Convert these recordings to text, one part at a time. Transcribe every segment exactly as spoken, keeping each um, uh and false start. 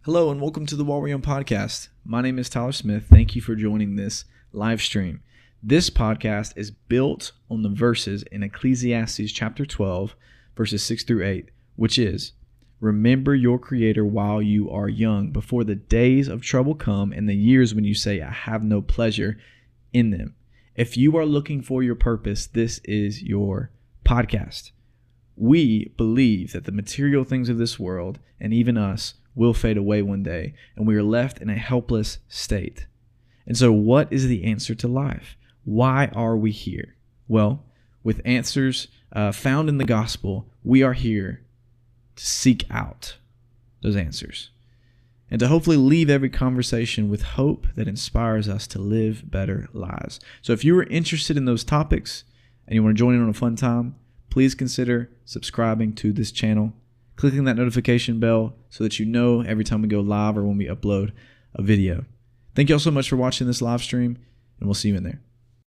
Hello and welcome to the While We're Young podcast. My name is Tyler Smith. Thank you for joining this live stream. This podcast is built on the verses in Ecclesiastes chapter twelve, verses six through eight, which is, remember your Creator while you are young, before the days of trouble come and the years when you say, I have no pleasure in them. If you are looking for your purpose, this is your podcast. We believe that the material things of this world, and even us, will fade away one day, and we are left in a helpless state. And so what is the answer to life? Why are we here? Well, with answers uh, found in the gospel, we are here to seek out those answers and to hopefully leave every conversation with hope that inspires us to live better lives. So if you are interested in those topics and you want to join in on a fun time, please consider subscribing to this channel, clicking that notification bell so that you know every time we go live or when we upload a video. Thank you all so much for watching this live stream, and we'll see you in there.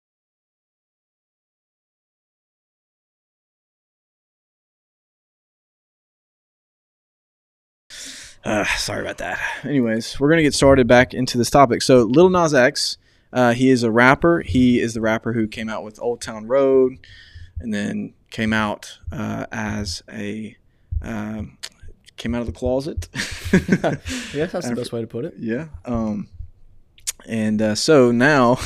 Uh, sorry about that. Anyways, we're going to get started back into this topic. So Lil Nas X, uh, he is a rapper. He is the rapper who came out with Old Town Road and then came out uh, as a... Um, came out of the closet. Yeah, that's the best way to put it. Yeah. Um, and uh, so now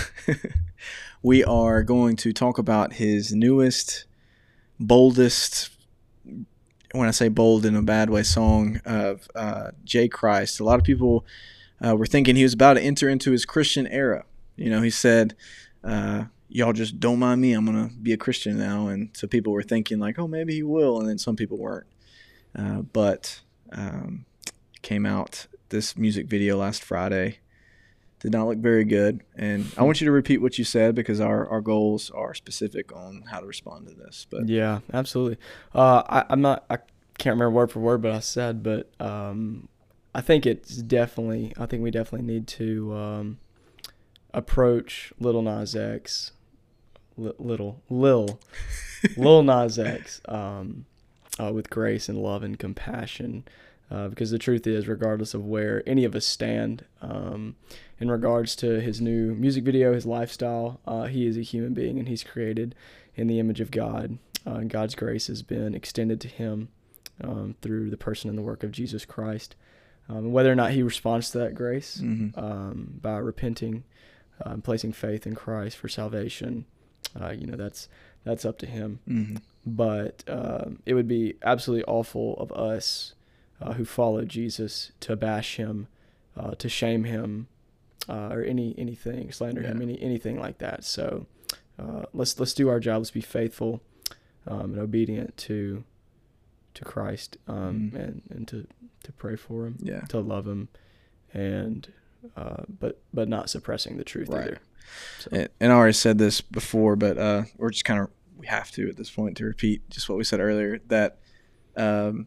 we are going to talk about his newest, boldest, when I say bold in a bad way, song of uh, J. Christ. A lot of people uh, were thinking he was about to enter into his Christian era. You know, he said, uh, y'all just don't mind me. I'm going to be a Christian now. And so people were thinking like, oh, maybe he will. And then some people weren't. Uh, but um, came out this music video last Friday. Did not look very good. And I want you to repeat what you said because our, our goals are specific on how to respond to this. But yeah, absolutely. Uh, I, I'm not. I can't remember word for word, but I said. But um, I think it's definitely. I think we definitely need to um, approach Lil Nas X, li- little Lil, Lil Nas X. Um, Uh, with grace and love and compassion, uh, because the truth is, regardless of where any of us stand um, in regards to his new music video, his lifestyle, uh, he is a human being and he's created in the image of God. Uh, and God's grace has been extended to him um, through the person and the work of Jesus Christ. Um, whether or not he responds to that grace mm-hmm. um, by repenting uh, and placing faith in Christ for salvation, uh, you know, that's that's up to him. Mm-hmm. But uh, it would be absolutely awful of us uh, who follow Jesus to bash him, uh, to shame him, uh, or any anything, slander yeah. him, any anything like that. So uh, let's let's do our job. Let's be faithful um, and obedient to to Christ, um, mm. and and to, to pray for him, yeah. to love him, and uh, but but not suppressing the truth right. either. So. And, and I already said this before, but uh, we're just kind of. We have to at this point to repeat just what we said earlier, that, um,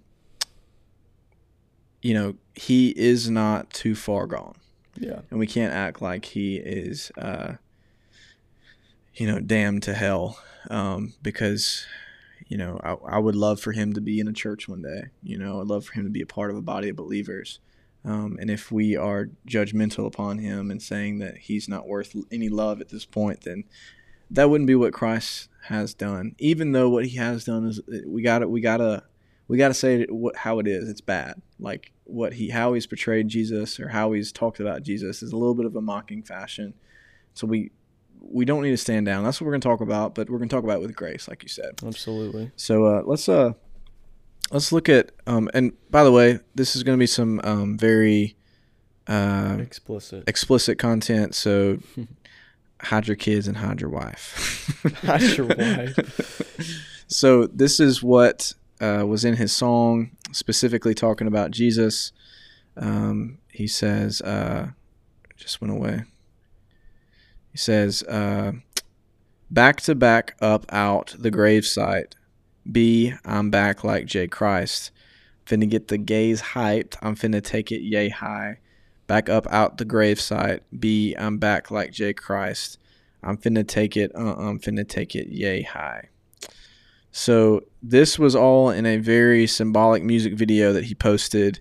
you know, he is not too far gone. Yeah. And we can't act like he is, uh, you know, damned to hell, um, because, you know, I, I would love for him to be in a church one day. You know, I'd love for him to be a part of a body of believers. Um, and if we are judgmental upon him and saying that he's not worth any love at this point, then that wouldn't be what Christ has done. Even though what he has done is, we gotta, we gotta, we gotta say it what, how it is. It's bad. Like what he, how he's portrayed Jesus or how he's talked about Jesus is a little bit of a mocking fashion. So we, we don't need to stand down. That's what we're gonna talk about. But we're gonna talk about it with grace, like you said. Absolutely. So uh, let's uh, let's look at. Um, and by the way, this is gonna be some um very uh explicit explicit content. So. Hide your kids and hide your wife. Hide your wife. So this is what uh, was in his song, specifically talking about Jesus. Um, he says, uh, just went away. He says, uh, back to back up out the gravesite. B, I'm back like J. Christ. Finna get the gays hyped. I'm finna take it yay high. Back up out the gravesite. B, I'm back like J. Christ. I'm finna take it. Uh, I'm finna take it yay high. So this was all in a very symbolic music video that he posted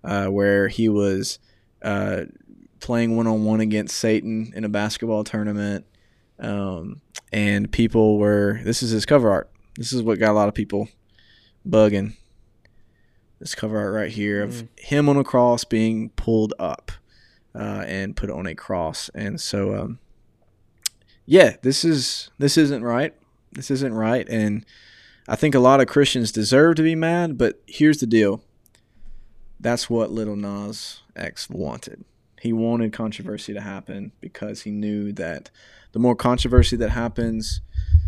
uh, where he was uh, playing one-on-one against Satan in a basketball tournament. Um, and people were, this is his cover art. This is what got a lot of people bugging. This cover art right here of mm. him on a cross being pulled up uh, and put on a cross. And so, um, yeah, this is this isn't right. This isn't right. And I think a lot of Christians deserve to be mad, but here's the deal. That's what Lil Nas X wanted. He wanted controversy to happen because he knew that the more controversy that happens,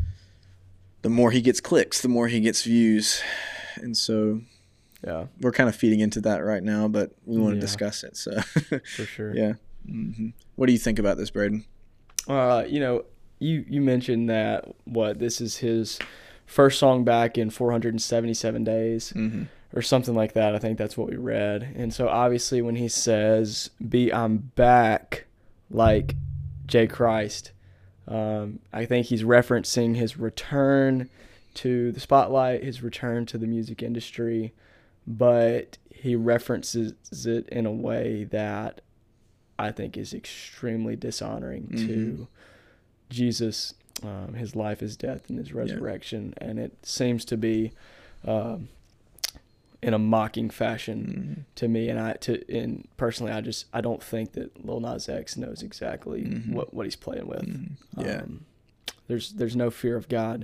the more he gets clicks, the more he gets views. And so yeah, we're kind of feeding into that right now, but we want to yeah. discuss it. So for sure. Yeah. Mm-hmm. What do you think about this, Braden? Uh, you know, you, you mentioned that, what, this is his first song back in four hundred seventy-seven days mm-hmm. or something like that. I think that's what we read. And so obviously when he says, be I'm back like J. Christ, um, I think he's referencing his return to the spotlight, his return to the music industry, but he references it in a way that I think is extremely dishonoring mm-hmm. to Jesus, um, his life, his death, and his resurrection. Yeah. And it seems to be um, in a mocking fashion mm-hmm. to me. And I, to, and personally, I just, I don't think that Lil Nas X knows exactly mm-hmm. what, what he's playing with. Mm-hmm. Yeah. Um, there's, there's no fear of God,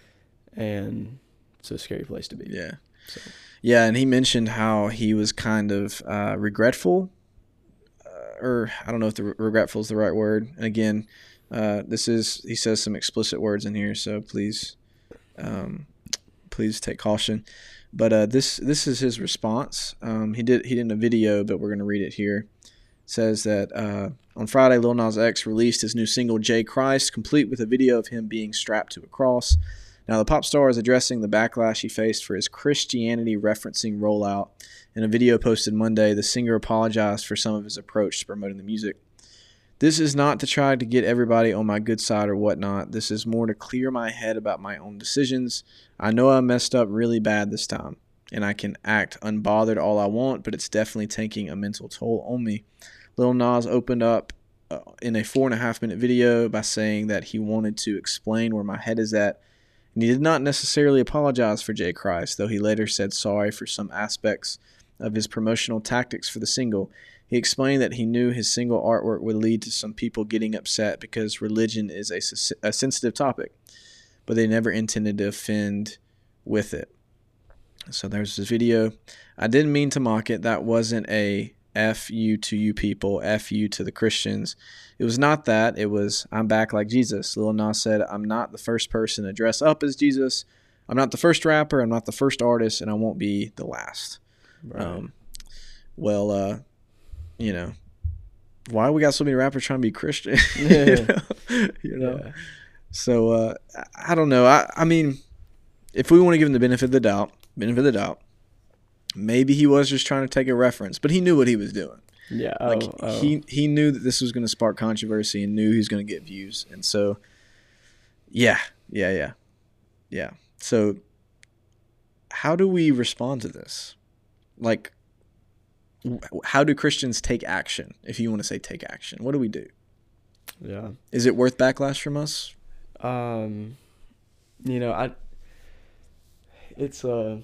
and it's a scary place to be. Yeah. So. Yeah. And he mentioned how he was kind of uh, regretful, uh, or I don't know if the re- regretful is the right word. And again, uh, this is, he says some explicit words in here, so please, um, please take caution. But uh, this this is his response. Um, he did he did in a video, but we're going to read it here. It says that uh, on Friday, Lil Nas X released his new single, J. Christ, complete with a video of him being strapped to a cross. Now, the pop star is addressing the backlash he faced for his Christianity referencing rollout. In a video posted Monday, the singer apologized for some of his approach to promoting the music. This is not to try to get everybody on my good side or whatnot. This is more to clear my head about my own decisions. I know I messed up really bad this time, and I can act unbothered all I want, but it's definitely taking a mental toll on me. Lil Nas opened up uh, in a four and a half minute video by saying that he wanted to explain where my head is at, and he did not necessarily apologize for J. Christ, though he later said sorry for some aspects of his promotional tactics for the single. He explained that he knew his single artwork would lead to some people getting upset because religion is a, a sensitive topic, but they never intended to offend with it. So there's this video. I didn't mean to mock it. That wasn't a F you to you people, F you to the Christians. It was not that. It was, I'm back like Jesus. Lil Nas said, I'm not the first person to dress up as Jesus. I'm not the first rapper. I'm not the first artist, and I won't be the last. Right. Um, well, uh, you know, why we got so many rappers trying to be Christian? Yeah. you know, you know? Yeah. So uh, I don't know. I, I mean, if we want to give him the benefit of the doubt, benefit of the doubt, maybe he was just trying to take a reference, but he knew what he was doing. Yeah, like oh, oh. he he knew that this was going to spark controversy and knew he was going to get views, and so yeah, yeah, yeah, yeah. So how do we respond to this? Like, how do Christians take action? If you want to say take action, what do we do? Yeah. Is it worth backlash from us? Um, you know, I, it's a,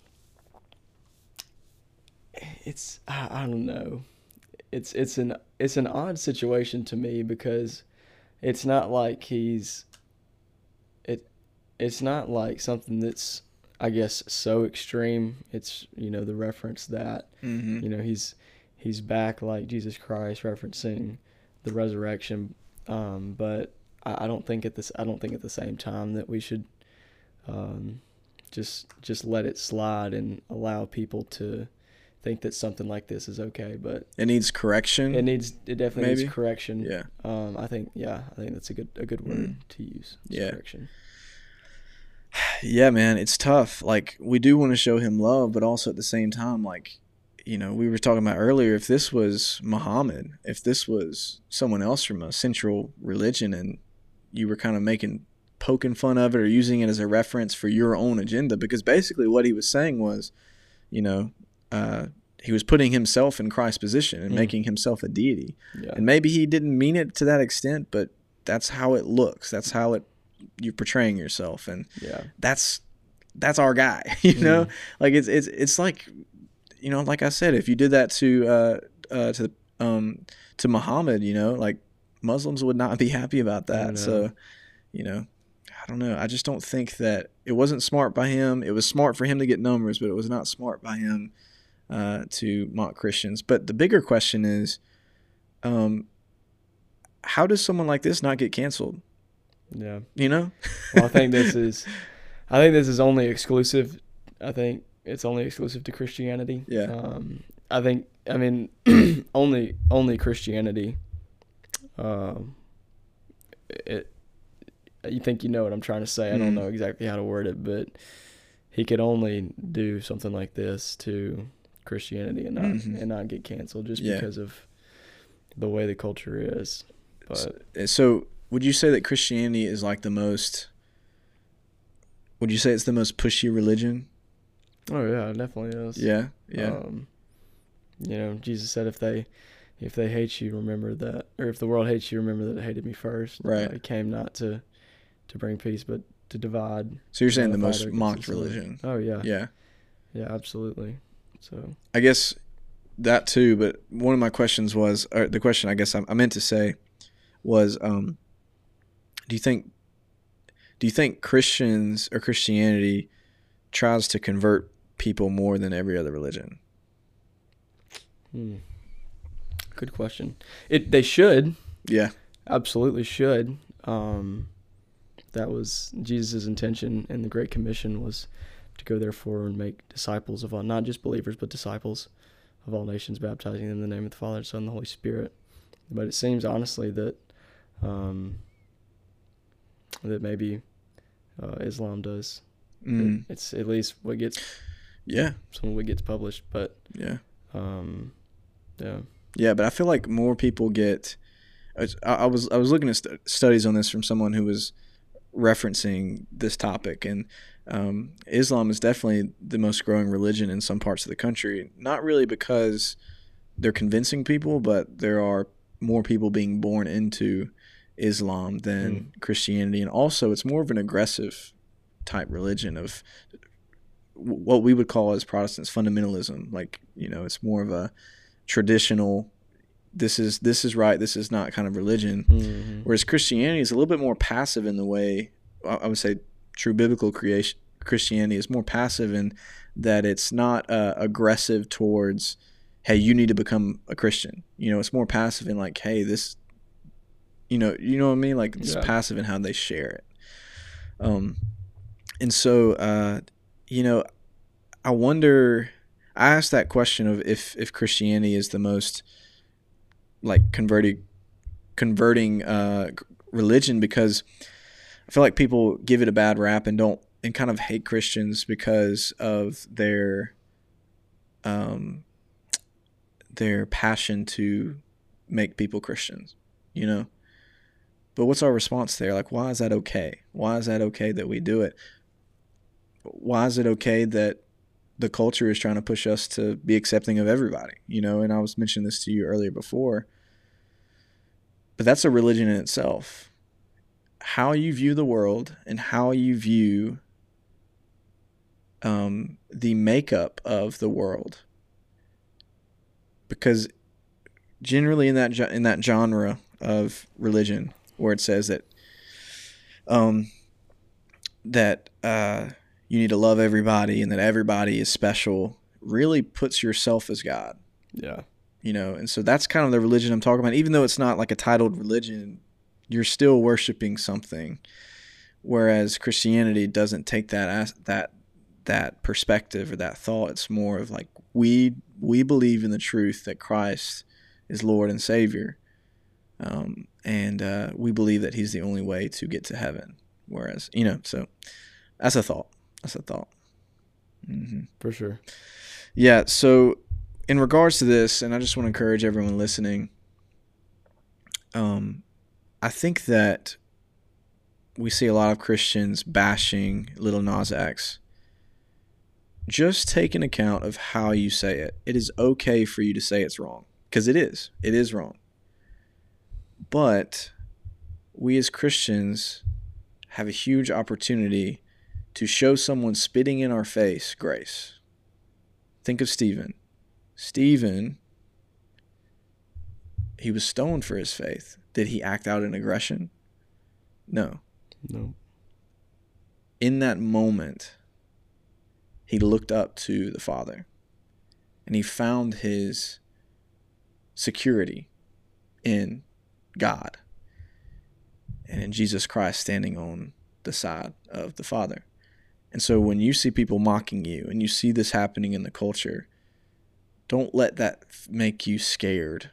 it's, I, I don't know. It's, it's an, it's an odd situation to me because it's not like he's, it, it's not like something that's, I guess, so extreme. It's, you know, the reference that, mm-hmm. you know, he's he's back like Jesus Christ, referencing the resurrection. Um, but I, I don't think at this I don't think at the same time that we should um, just just let it slide and allow people to think that something like this is okay. But it needs correction. It needs it definitely maybe? needs correction. Yeah. Um, I think yeah, I think that's a good a good word mm. to use. Yeah. Correction. Yeah, man, it's tough. Like, we do want to show him love, but also at the same time, like, you know, we were talking about earlier, if this was Muhammad, if this was someone else from a central religion and you were kind of making, poking fun of it or using it as a reference for your own agenda, because basically what he was saying was, you know, uh, he was putting himself in Christ's position and Mm. making himself a deity. Yeah. And maybe he didn't mean it to that extent, but that's how it looks. That's how it you're portraying yourself, and Yeah. that's that's our guy. You know, Mm. like it's it's it's like, you know, like I said, if you did that to uh uh to um to Muhammad, you know, like Muslims would not be happy about I that. know. So, you know, I don't know. I just don't think that it wasn't smart by him. It was smart for him to get numbers, but it was not smart by him uh, to mock Christians. But the bigger question is, um, how does someone like this not get canceled? Yeah. You know? Well, I think this is, I think this is only exclusive. I think it's only exclusive to Christianity. Yeah. Um, I think, I mean, only only Christianity. Um, it. You think you know what I'm trying to say? I don't Mm. know exactly how to word it, but he could only do something like this to Christianity and not Mhm. and not get canceled just Yeah. because of the way the culture is. But So, so would you say that Christianity is like the most, would you say it's the most pushy religion? oh yeah, it definitely is. Yeah. Yeah. Um, you know, Jesus said, "If they, if they hate you, remember that, or if the world hates you, remember that it hated me first." Right. Uh, he came not to, to bring peace, but to divide. So you're saying the Unify most their against mocked each other. religion. Oh yeah. Yeah. Yeah, absolutely. So I guess that too, but one of my questions was, or the question I guess I, I meant to say was, um, do you think, do you think Christians or Christianity tries to convert people more than every other religion? hmm. Good question. It they should. Yeah. Absolutely should. Um, that was Jesus' intention in the Great Commission, was to go therefore and make disciples of all, not just believers, but disciples of all nations, baptizing them in the name of the Father, the Son, and the Holy Spirit. But it seems honestly that um, that maybe uh, Islam does. Mm. It, it's at least what gets Yeah. some of what gets published. But Yeah. um, yeah, Yeah. But I feel like more people get, I, I was, I was looking at st- studies on this from someone who was referencing this topic, and um, Islam is definitely the most growing religion in some parts of the country. Not really because they're convincing people, but there are more people being born into Islam than Mm. Christianity, and also it's more of an aggressive type religion of w- what we would call as Protestants fundamentalism. Like, you know, it's more of a traditional, this is this is right, this is not kind of religion. mm-hmm. Whereas Christianity is a little bit more passive in the way, I would say true biblical creation Christianity is more passive in that it's not uh, aggressive towards, hey, you need to become a Christian. You know, it's more passive in like, hey, this, you know, you know what I mean? Like it's Yeah. passive in how they share it. Um, and so, uh, you know, I wonder, I asked that question of if, if Christianity is the most like converting, converting uh, religion, because I feel like people give it a bad rap and don't, and kind of hate Christians because of their, um, their passion to make people Christians, you know? But what's our response there? Like, why is that okay? Why is that okay that we do it? Why is it okay that the culture is trying to push us to be accepting of everybody, you know? And I was mentioning this to you earlier before, but that's a religion in itself. How you view the world and how you view um, the makeup of the world, because generally in that in that genre of religion where it says that um, that uh, you need to love everybody and that everybody is special, really puts yourself as God. Yeah. You know, and so that's kind of the religion I'm talking about. Even though it's not like a titled religion, you're still worshiping something. Whereas Christianity doesn't take that as, that that perspective or that thought. It's more of like, we we believe in the truth that Christ is Lord and Savior, um, and uh, we believe that He's the only way to get to heaven. Whereas, you know, so that's a thought. That's a thought. Mm-hmm. For sure. Yeah. So in regards to this, and I just want to encourage everyone listening, um, I think that we see a lot of Christians bashing Lil Nas X just take an account of how you say it. It is okay for you to say it's wrong, because it is. It is wrong. But we as Christians have a huge opportunity to show someone spitting in our face grace. Think of Stephen. Stephen, he was stoned for his faith. Did he act out in aggression? No. No. In that moment, he looked up to the Father, and he found his security in God and in Jesus Christ standing on the side of the Father. And so when you see people mocking you and you see this happening in the culture, don't let that make you scared.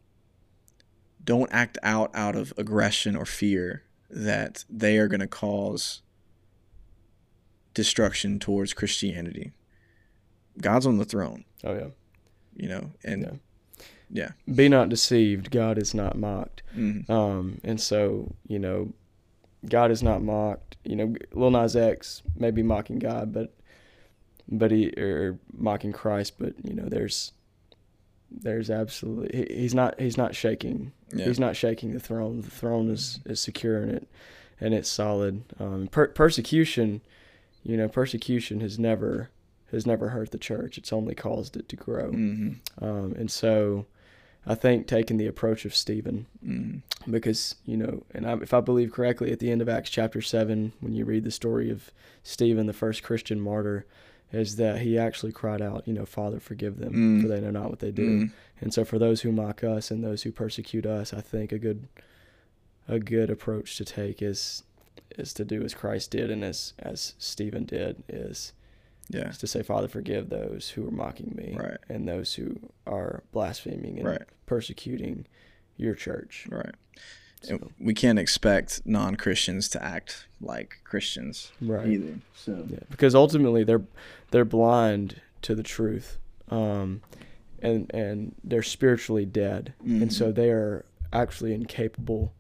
Don't act out out of aggression or fear that they are going to cause destruction towards Christianity. God's on the throne. Oh, yeah. You know, and Yeah. yeah. Be not deceived. God is not mocked. Mm-hmm. Um, and so, you know, God is not mocked. You know, Lil Nas X may be mocking God, but but he or mocking Christ, but you know, there's there's absolutely he, he's not he's not shaking. Yeah. He's not shaking the throne. The throne is, is secure in it, and it's solid. Um, per- persecution, you know, persecution has never has never hurt the church. It's only caused it to grow. Mm-hmm. Um, and so, I think taking the approach of Stephen, Mm-hmm. because, you know, and I, if I believe correctly, at the end of Acts chapter seven, when you read the story of Stephen, the first Christian martyr, is that he actually cried out, you know, Father, forgive them, Mm. for they know not what they do. Mm. And so for those who mock us and those who persecute us, I think a good a good approach to take is is to do as Christ did and as, as Stephen did, is Yeah. is to say, Father, forgive those who are mocking me, Right. and those who are blaspheming and Right. persecuting your church. Right. So, And we can't expect non-Christians to act like Christians right. either. So Yeah, because ultimately they're they're blind to the truth, um, and and they're spiritually dead, Mhm. and so they are actually incapable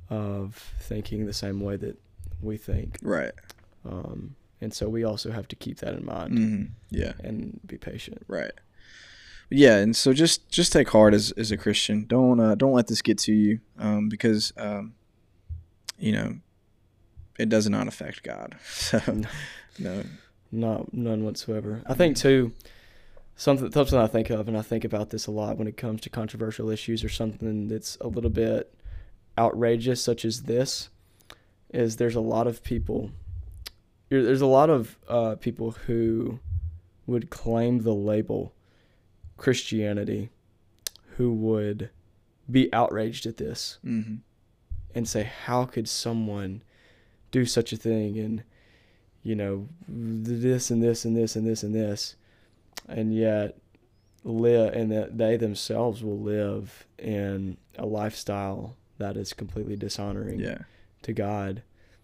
of thinking the same way that we think. right. Um, and so we also have to keep that in mind Mm-hmm. Yeah. and be patient. Right. Yeah, and so just just take heart as as a Christian. Don't uh, don't let this get to you, um, because um, you know it does not affect God. So no. Not none whatsoever. I think too, something something I think of, and I think about this a lot when it comes to controversial issues or something that's a little bit outrageous, such as this, is there's a lot of people. There's a lot of uh, people who would claim the label Christianity, who would be outraged at this Mm-hmm. and say, how could someone do such a thing, and you know, this and this and this and this and this, and yet live, and that they themselves will live in a lifestyle that is completely dishonoring Yeah. to God.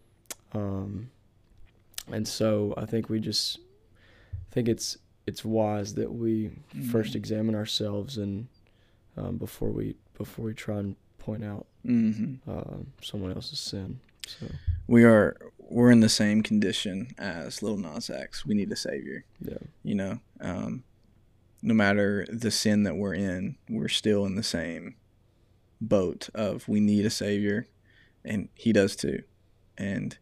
Um, and so I think we just I think it's it's wise that we Mhm. first examine ourselves and um, before we before we try and point out Mm-hmm. uh, someone else's sin. So We are we're in the same condition as Lil Nas X. We need a savior. yeah, You know, um, no matter the sin that we're in, we're still in the same boat of we need a savior, and he does too. And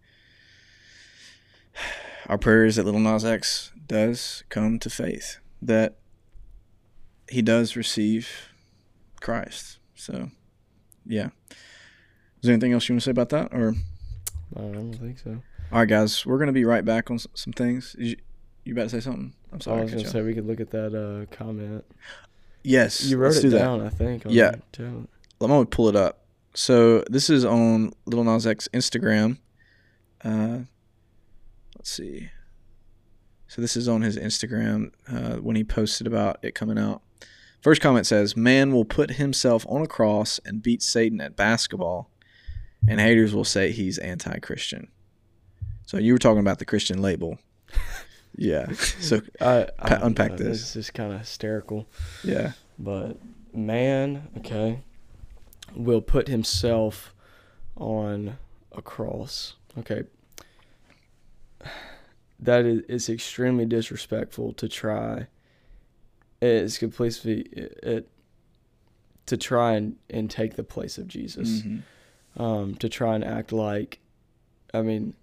our prayer is that Lil Nas X does come to faith, that he does receive Christ. So, yeah. Is there anything else you want to say about that? Or I don't think so. all right, guys, we're gonna be right back on s- some things. Is You, you about to say something? I'm I sorry. was I cut gonna you say off. we could look at that uh, comment. Yes, You wrote let's it do that. down, I think. On Yeah. your tablet. I'm gonna pull it up. So this is on Lil Nas X Instagram. Uh, let's see. So this is on his Instagram uh, when he posted about it coming out. First comment says, "Man will put himself on a cross and beat Satan at basketball, and haters will say he's anti-Christian." So you were talking about the Christian label. Yeah. So I, I Pa- unpack uh, this. This is kind of hysterical. yeah. But man, okay, will put himself on a cross. Okay. that is it's extremely disrespectful to try. It's completely it, it to try and, and take the place of Jesus. Mm-hmm. Um, to try and act like, I mean,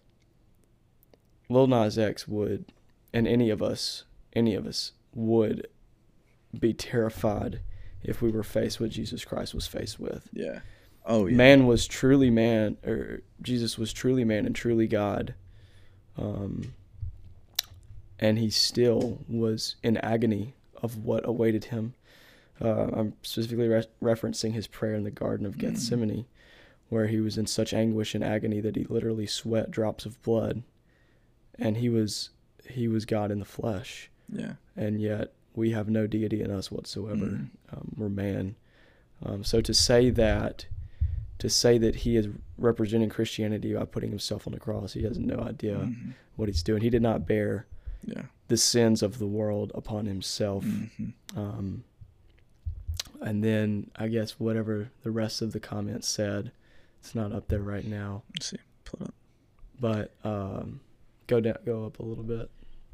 Lil Nas X would, and any of us, any of us would be terrified if we were faced with Jesus Christ was faced with. Yeah. Oh, yeah. Man was truly man, or Jesus was truly man and truly God. Um, and he still was in agony of what awaited him. Uh, I'm specifically re- referencing his prayer in the Garden of Gethsemane, mm. where he was in such anguish and agony that he literally sweat drops of blood. And he was he was God in the flesh. Yeah. And yet we have no deity in us whatsoever. Mm. Um, we're man. Um, so to say that, to say that he is representing Christianity by putting himself on the cross, he has no idea mm-hmm. what he's doing. He did not bear yeah. the sins of the world upon himself. Mm-hmm. Um, and then I guess whatever the rest of the comments said, it's not up there right now. Let's see, pull it up. But um, go down, go up a little bit.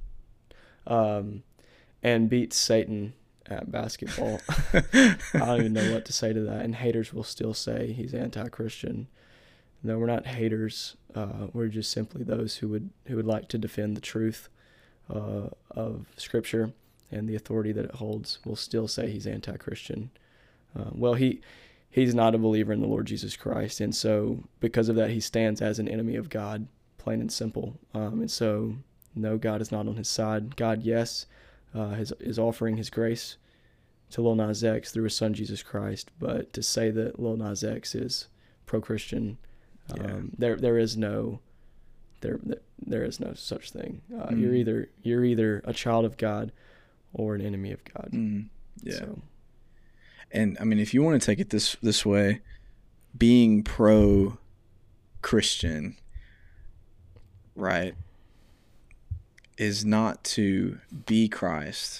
Um, and beats Satan at basketball. I don't even know what to say to that. And haters will still say he's anti-Christian. No, we're not haters. Uh, we're just simply those who would who would like to defend the truth uh, of Scripture and the authority that it holds. Will still say he's anti-Christian. Uh, well, he he's not a believer in the Lord Jesus Christ, and so because of that, he stands as an enemy of God, plain and simple. Um, and so, no, God is not on his side. God, yes. Uh, is, is offering his grace to Lil Nas X through his son Jesus Christ, but to say that Lil Nas X is pro-Christian, um, yeah. there there is no there there is no such thing. Uh, mm. You're either you're either a child of God or an enemy of God. Mm. Yeah. So. And I mean, if you want to take it this this way, being pro-Christian, right, is not to be Christ,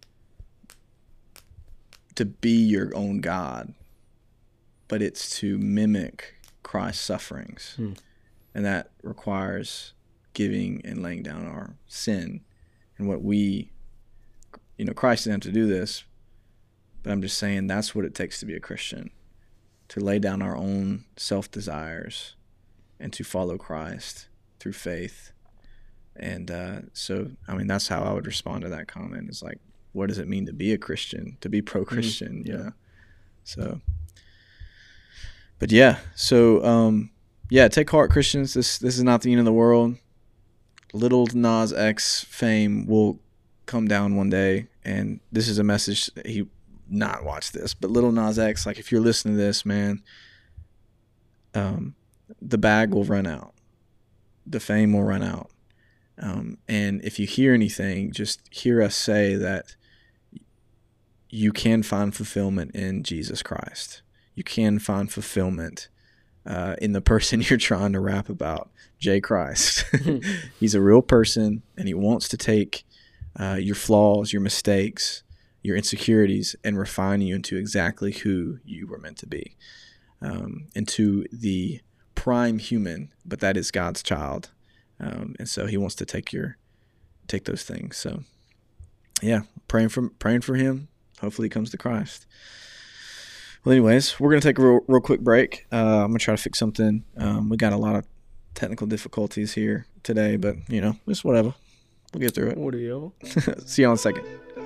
to be your own God, but it's to mimic Christ's sufferings. Hmm. And that requires giving and laying down our sin. And what we, you know, Christ didn't have to do this, but I'm just saying that's what it takes to be a Christian, to lay down our own self-desires and to follow Christ through faith. And uh, so, I mean, that's how I would respond to that comment. Is like, what does it mean to be a Christian, to be pro-Christian? Mm-hmm. Yeah. You know? So, but yeah, so um, yeah, take heart, Christians. This this is not the end of the world. Lil Nas X fame will come down one day, and this is a message. He not watch this, but Lil Nas X, like, if you're listening to this, man, um, the bag will run out, the fame will run out. Um, and if you hear anything, just hear us say that you can find fulfillment in Jesus Christ. You can find fulfillment uh, in the person you're trying to rap about, J. Christ. He's a real person, and he wants to take uh, your flaws, your mistakes, your insecurities, and refine you into exactly who you were meant to be, um, into the prime human, but that is God's child. Um, and so he wants to take your, take those things. So yeah, praying for, praying for him. Hopefully he comes to Christ. Well, anyways, we're going to take a real, real quick break. Uh, I'm going to try to fix something. Um, we got a lot of technical difficulties here today, but you know, just whatever. We'll get through it. What are you? See you in a second.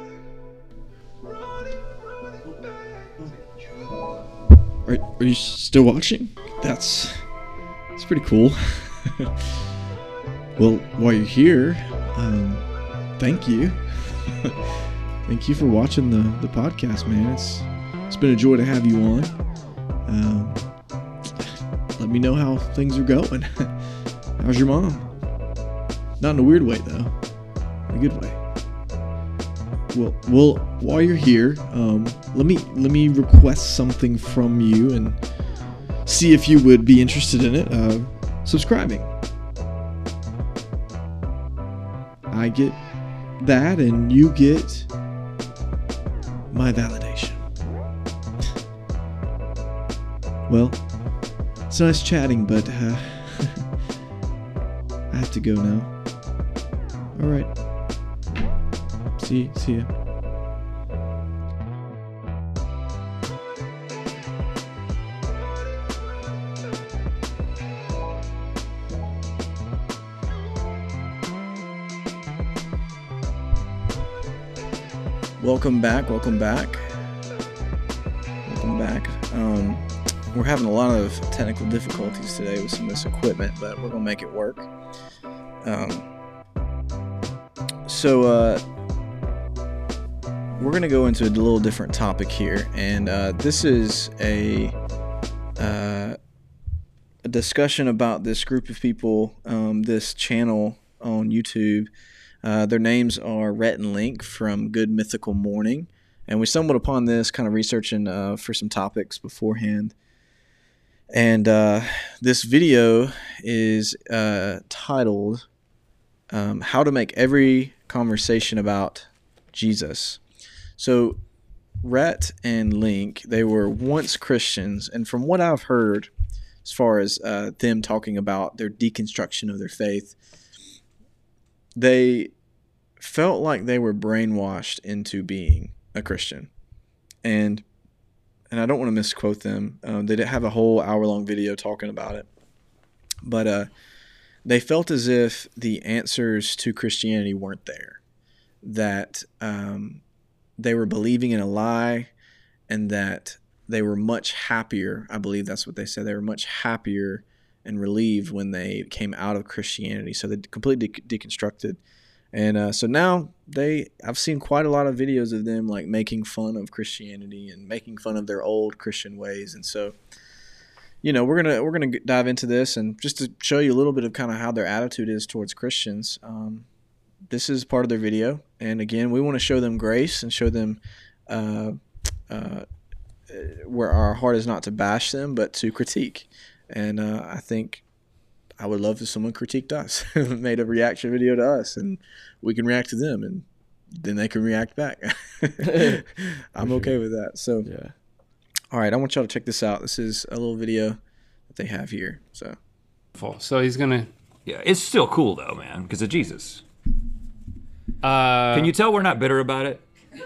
Are, are you still watching? That's, that's pretty cool. Well, while you're here, um, thank you. Thank you for watching the, the podcast, man. It's it's been a joy to have you on. Um, let me know how things are going. How's your mom? Not in a weird way, though. In a good way. Well, well, while you're here, um, let me let me request something from you and see if you would be interested in it. Uh, subscribing. I get that, and you get my validation. Well, it's nice chatting, but uh, I have to go now. All right. See, see ya. Welcome back. Welcome back. Welcome back. Um, we're having a lot of technical difficulties today with some of this equipment, but we're gonna make it work. Um, so uh, we're gonna go into a little different topic here, and uh, this is a uh, a discussion about this group of people, um, this channel on YouTube. Uh, their names are Rhett and Link from Good Mythical Morning, and we stumbled upon this kind of researching uh, for some topics beforehand. And uh, this video is uh, titled um, How to Make Every Conversation About Jesus. So Rhett and Link, they were once Christians, and from what I've heard as far as uh, them talking about their deconstruction of their faith, they felt like they were brainwashed into being a Christian. And and I don't want to misquote them. Um, they did have a whole hour-long video talking about it. But uh, they felt as if the answers to Christianity weren't there. That um, they were believing in a lie, and that they were much happier. I believe that's what they said. They were much happier and relieved when they came out of Christianity. So they completely de- deconstructed. And uh, so now they, I've seen quite a lot of videos of them like making fun of Christianity and making fun of their old Christian ways. And so, you know, we're gonna we're gonna dive into this, and just to show you a little bit of kind of how their attitude is towards Christians. Um, this is part of their video, and again, we want to show them grace and show them uh, uh, where our heart is not to bash them, but to critique. And uh, I think I would love if someone critiqued us, made a reaction video to us, and we can react to them, and then they can react back. I'm okay with that. So, Yeah. All right, I want y'all to check this out. This is a little video that they have here. So, So he's gonna. Yeah, it's still cool though, man, because of Jesus. Uh, Can you tell we're not bitter about it?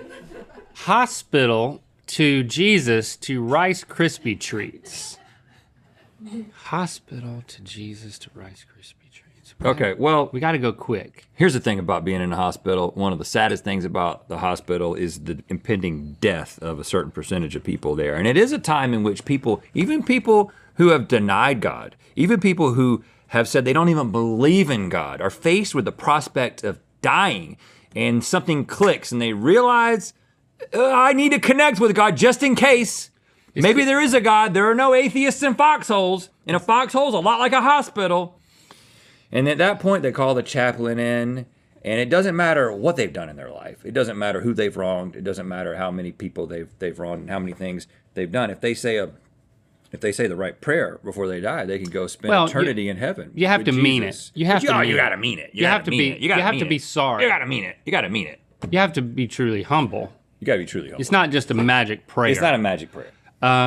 hospital to Jesus to Rice Krispie treats. Hospital to Jesus to Rice Krispie treats. Okay, well, We got to go quick. here's the thing about being in a hospital. One of the saddest things about the hospital is the impending death of a certain percentage of people there. And it is a time in which people, even people who have denied God, even people who have said they don't even believe in God, are faced with the prospect of dying, and something clicks and they realize, uh, I need to connect with God just in case. Maybe there is a God. There are no atheists in foxholes. And a foxhole's a lot like a hospital. And at that point, they call the chaplain in. And it doesn't matter what they've done in their life. It doesn't matter who they've wronged. It doesn't matter how many people they've they've wronged and how many things they've done. If they say a if they say the right prayer before they die, they can go spend Well, eternity you- in heaven. you have with to mean Jesus. it. You have But to oh, mean you it. gotta mean it. You, You gotta have to mean be- it. You, gotta you have mean to it. be sorry. You gotta mean it. You gotta mean it. You have to be truly humble. You gotta be truly humble. It's not just a magic prayer. It's not a magic prayer. Uh,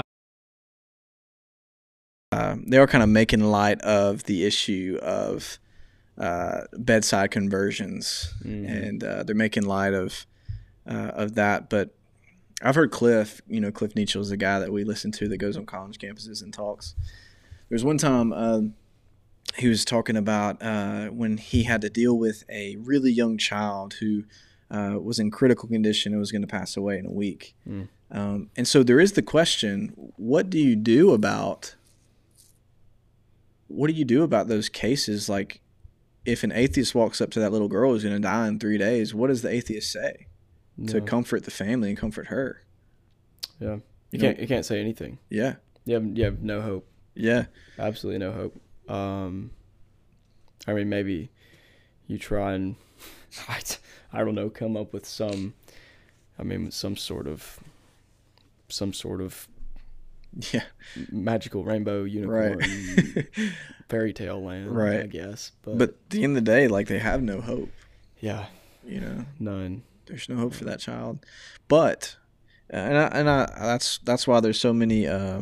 um, they are kind of making light of the issue of uh, bedside conversions, Mhm. and uh, they're making light of uh, of that. But I've heard Cliff, you know, Cliff Nietzsche is the guy that we listen to that goes on college campuses and talks. There was one time uh, he was talking about uh, when he had to deal with a really young child who uh, was in critical condition and was going to pass away in a week. Mm. Um, and so there is the question, what do you do about what do you do about those cases? Like, if an atheist walks up to that little girl who's going to die in three days, what does the atheist say to No. comfort the family and comfort her? Yeah. You, You can't know- you can't say anything. Yeah, You have you have no hope. yeah, Absolutely no hope. Um, I mean, maybe you try and I, I don't know, come up with some. I mean, some sort of some sort of yeah, magical rainbow unicorn right. fairy tale land, Right. I guess. But, But at the end of the day, like, they have no hope. yeah, You know, none. there's no hope for that child. But uh, and I, and I, that's that's why there's so many. Uh,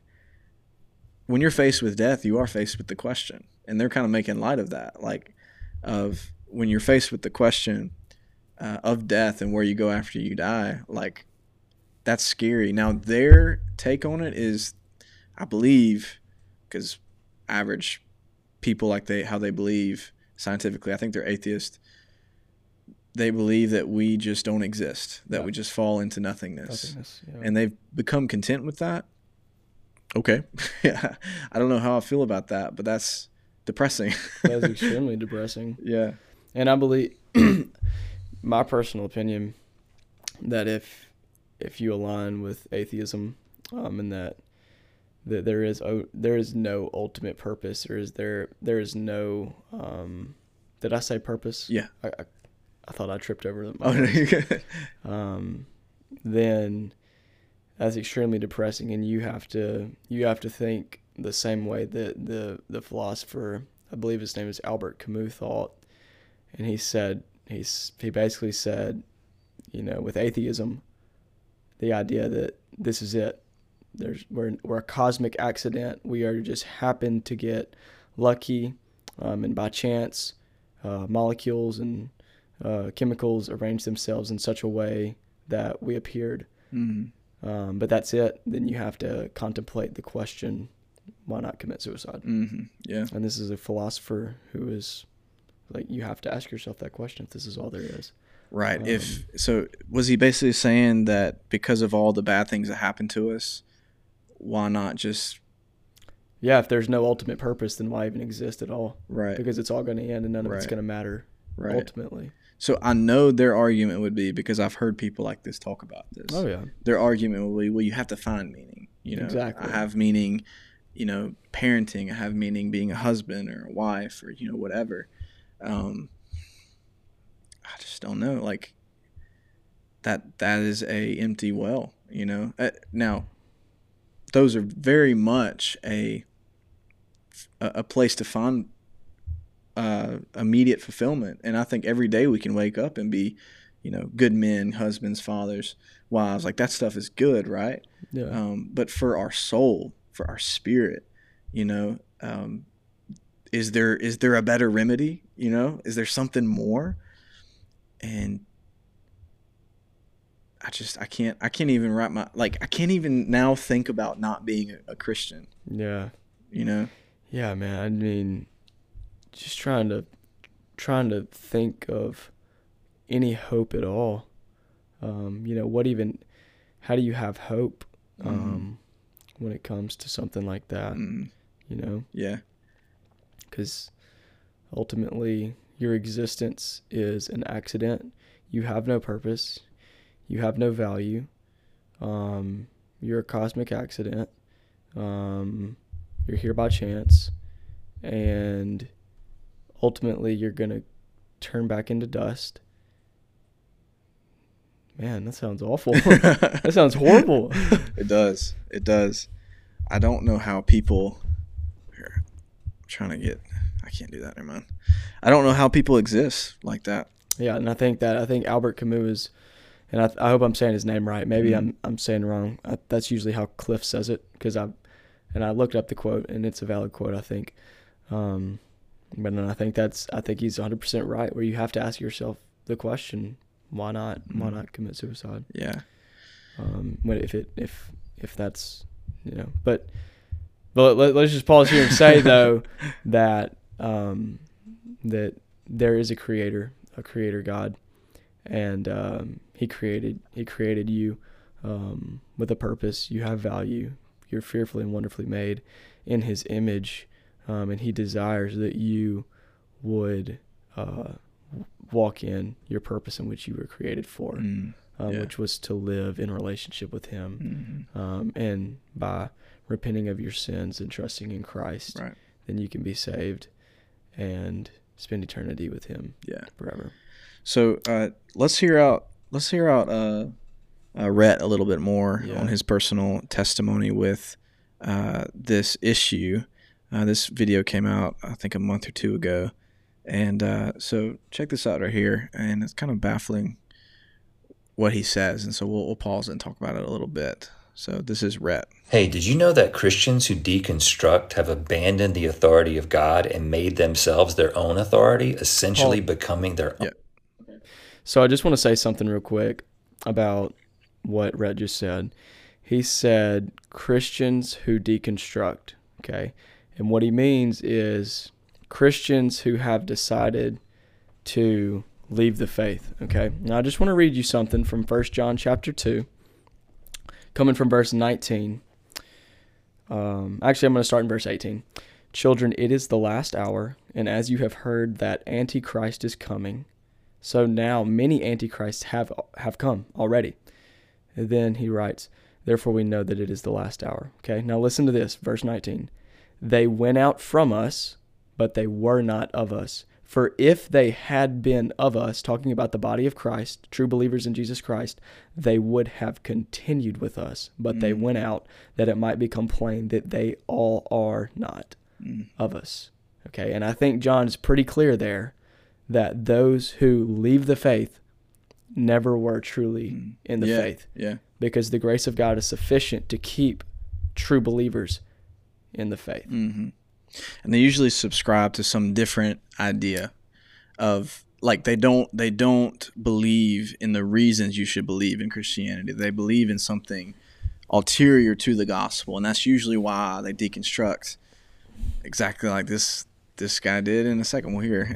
when you're faced with death, you are faced with the question, and they're kind of making light of that. Like, of when you're faced with the question uh, of death and where you go after you die, like that's scary. Now their take on it is, I believe, because average people like they how they believe scientifically, I think they're atheists. They believe that we just don't exist, that Yeah. we just fall into nothingness, Nothingness, yeah. and they've become content with that. Okay, yeah, I don't know how I feel about that, but that's depressing. That is extremely depressing. Yeah. And I believe, my personal opinion, that if if you align with atheism, um, and that that there is o- there is no ultimate purpose, or is there there is no um, did I say purpose? Yeah. I I, I thought I tripped over them. Oh, no, you're good. um, then that's extremely depressing, and you have to you have to think the same way that the the philosopher, I believe his name is Albert Camus, thought. And he said, he's he basically said, you know, with atheism, the idea that this is it. There's we're we're a cosmic accident. We are just happened to get lucky, um, and by chance, uh, molecules and uh, chemicals arrange themselves in such a way that we appeared. Mm. Um, but that's it. Then you have to contemplate the question, why not commit suicide? Mm-hmm. Yeah. And this is a philosopher who is like, you have to ask yourself that question if this is all there is. Right. Um, if so, was he basically saying that because of all the bad things that happen to us, why not just Yeah, if there's no ultimate purpose, then why even exist at all? right? Because it's all going to end and none of it's Right. going to matter Right. ultimately. So I know their argument would be, because I've heard people like this talk about this. Oh, yeah. Their argument will be, well, you have to find meaning. You know, Exactly. I have meaning, you know, parenting. I have meaning being a husband or a wife or, you know, whatever. Um, I just don't know. Like that, that is a empty well, you know. Uh, now, those are very much a, a, a place to find uh, immediate fulfillment. And I think every day we can wake up and be, you know, good men, husbands, fathers, wives. Like that stuff is good, right? Yeah. Um, but for our soul, for our spirit, you know, um, is there is there a better remedy? You know, is there something more? And I just I can't I can't even wrap my like I can't even now think about not being a, a Christian. Yeah. You know. Yeah, man. I mean, just trying to trying to think of any hope at all. Um, you know, what even? How do you have hope um, Mm-hmm. when it comes to something like that? Mm, You know, yeah. because ultimately your existence is an accident. You have no purpose. You have no value. Um, you're a cosmic accident. Um, you're here by chance, and ultimately you're gonna turn back into dust. Man, that sounds awful. That sounds horrible. It does. It does. I don't know how people. Here, I'm trying to get. I can't do that. Never mind. I don't know how people exist like that. Yeah, and I think that I think Albert Camus is, and I, I hope I'm saying his name right. Maybe Mhm. I'm I'm saying wrong. I, that's usually how Cliff says it, because I, and I looked up the quote, and it's a valid quote, I think. Um, but then I think that's I think he's one hundred percent right. Where you have to ask yourself the question, why not? Why Mhm. not commit suicide? Yeah. Um, when if it if if that's you know, but but let, let's just pause here and say though that um, that there is a creator, a creator God, and um, he created he created you um, with a purpose. You have value. You're fearfully and wonderfully made in his image, um, and he desires that you would uh, walk in your purpose in which you were created for. Mm, Um, Yeah. which was to live in relationship with him. mhm. Um, and by repenting of your sins and trusting in Christ, Right. then you can be saved and spend eternity with him Yeah. forever. So uh, let's hear out. Let's hear out uh, uh, Rhett a little bit more Yeah. on his personal testimony with uh, this issue. Uh, this video came out, I think, a month or two ago, and uh, so check this out right here. And it's kind of baffling what he says, and so we'll, we'll pause and talk about it a little bit. So this is Rhett. Hey, did you know that Christians who deconstruct have abandoned the authority of God and made themselves their own authority, essentially Paul. becoming their own? Yeah. So I just want to say something real quick about what Rhett just said. He said Christians who deconstruct, okay? And what he means is Christians who have decided to leave the faith, okay? Now I just want to read you something from First John chapter two, coming from verse nineteen. Um, actually, I'm going to start in verse eighteen. Children, it is the last hour, and as you have heard that Antichrist is coming, so now many antichrists have have come already. And then he writes, therefore we know that it is the last hour. Okay, now listen to this, verse nineteen. They went out from us, but they were not of us. For if they had been of us, talking about the body of Christ, true believers in Jesus Christ, they would have continued with us. But mm. they went out that it might become plain that they all are not mm. of us. Okay, and I think John is pretty clear there that those who leave the faith never were truly mm. in the yeah, faith. Yeah. Because the grace of God is sufficient to keep true believers in the faith. Mm-hmm. And they usually subscribe to some different idea of, like, they don't they don't believe in the reasons you should believe in Christianity. They believe in something ulterior to the gospel, and that's usually why they deconstruct, exactly like this this guy did in the second one here.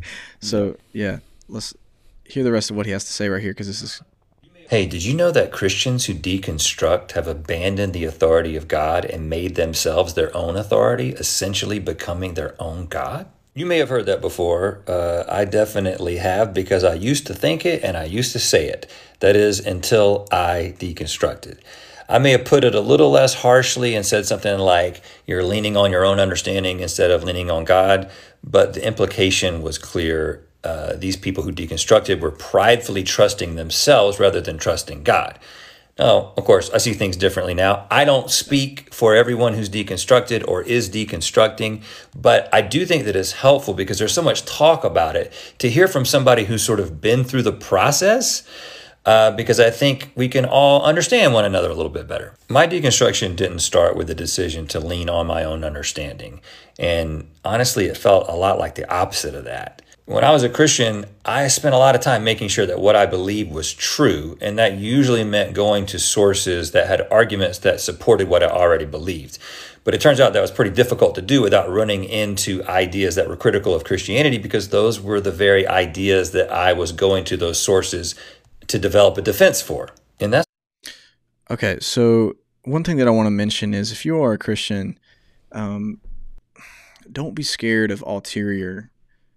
So yeah, let's hear the rest of what he has to say right here, because this is. Hey, did you know that Christians who deconstruct have abandoned the authority of God and made themselves their own authority, essentially becoming their own God? You may have heard that before. Uh, I definitely have, because I used to think it and I used to say it. That is, until I deconstructed. I may have put it a little less harshly and said something like, you're leaning on your own understanding instead of leaning on God, but the implication was clear. Uh, these people who deconstructed were pridefully trusting themselves rather than trusting God. Now, of course, I see things differently now. I don't speak for everyone who's deconstructed or is deconstructing, but I do think that it's helpful, because there's so much talk about it, to hear from somebody who's sort of been through the process, uh, because I think we can all understand one another a little bit better. My deconstruction didn't start with the decision to lean on my own understanding. And honestly, it felt a lot like the opposite of that. When I was a Christian, I spent a lot of time making sure that what I believed was true, and that usually meant going to sources that had arguments that supported what I already believed. But it turns out that was pretty difficult to do without running into ideas that were critical of Christianity, because those were the very ideas that I was going to those sources to develop a defense for. And that's Okay, so one thing that I want to mention is, if you are a Christian, um, don't be scared of ulterior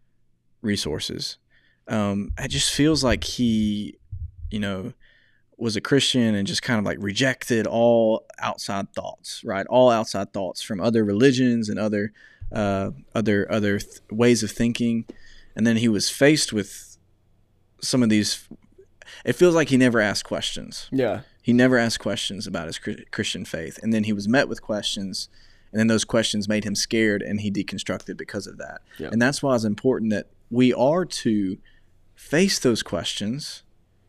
resources. Um, it just feels like he, you know, was a Christian and just kind of like rejected all outside thoughts, right? All outside thoughts from other religions and other, uh, other, other th- ways of thinking. And then he was faced with some of these. It feels like he never asked questions. Yeah. He never asked questions about his Christian faith. And then he was met with questions, and then those questions made him scared, and he deconstructed because of that. Yeah. And that's why it's important that we are to face those questions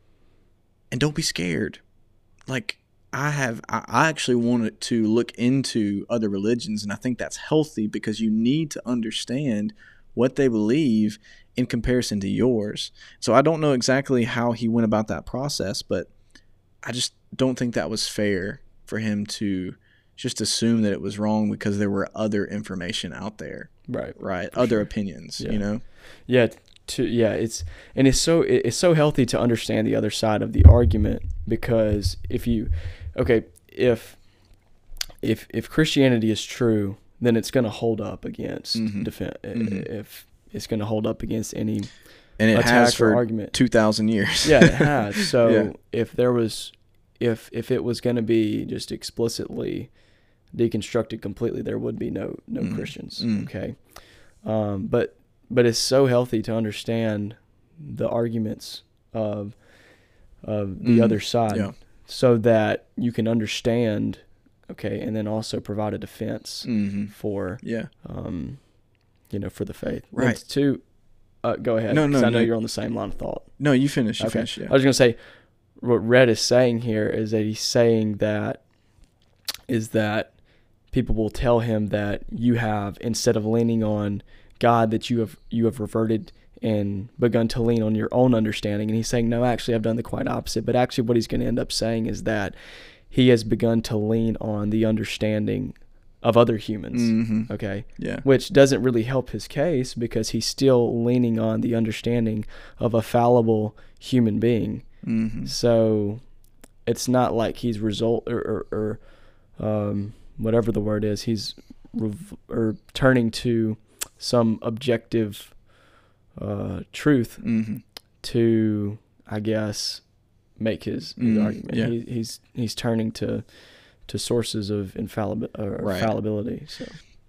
and don't be scared. Like, I have, I actually wanted to look into other religions, and I think that's healthy, because you need to understand what they believe in comparison to yours. So I don't know exactly how he went about that process, but I just don't think that was fair for him to just assume that it was wrong because there were other information out there. Right. Right. Other sure. opinions, yeah. you know? Yeah. To, yeah. It's, and it's so, it's so healthy to understand the other side of the argument, because if you, okay, if, if, if Christianity is true, then it's going to hold up against mm-hmm. defense. Mm-hmm. If it's going to hold up against any and it attack has for or argument. two thousand years. Yeah, it has. So yeah. if there was, if, if it was going to be just explicitly deconstructed completely, there would be no, no mm. Christians. Mm. Okay. Um, but, but it's so healthy to understand the arguments of, of the mm. other side yeah. so that you can understand, okay, and then also provide a defense mm-hmm. for, yeah. um, you know, for the faith. Right. And two, uh, go ahead. No, no, I know no. you're on the same line of thought. No, you finish. You okay. finish. Yeah. I was going to say, what Rhett is saying here is that he's saying that is that people will tell him that you have, instead of leaning on God, that you have you have reverted and begun to lean on your own understanding. And he's saying, no, actually, I've done the quite opposite. But actually what he's going to end up saying is that he has begun to lean on the understanding of other humans, Mm-hmm. okay? Yeah. Which doesn't really help his case, because he's still leaning on the understanding of a fallible human being. Mm-hmm. So it's not like he's result or, or, or um, whatever the word is, he's rev- or turning to some objective uh, truth Mm-hmm. to, I guess, make his, his Mm, argument. yeah. He, he's he's turning to to sources of infallibi- or Right. fallibility. So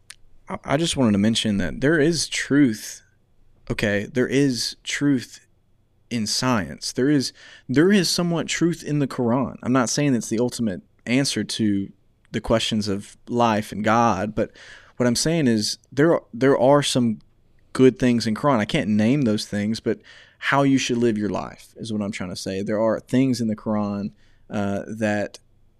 I- I just wanted to mention that there is truth. Okay, there is truth in science. There is there is somewhat truth in the Quran. I'm not saying it's the ultimate answer to the questions of life and God, but what I'm saying is there are, there are some good things in Quran. I can't name those things, but how you should live your life is what I'm trying to say. There are things in the Quran uh, that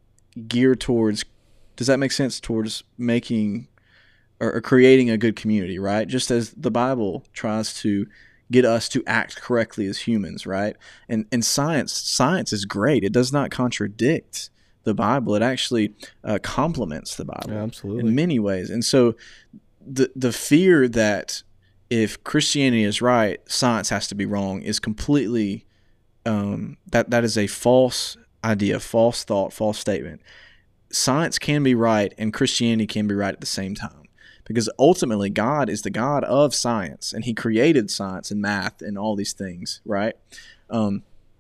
gear towards, does that make sense, towards making or, or creating a good community, right? Just as the Bible tries to get us to act correctly as humans, right? And and science, science is great. It does not contradict the Bible. It actually uh, complements the Bible Yeah, absolutely. in many ways. And so the the fear that if Christianity is right, science has to be wrong is completely um, that that is a false idea, false thought, false statement. Science can be right and Christianity can be right at the same time, because ultimately God is the God of science, and He created science and math and all these things, right? Um,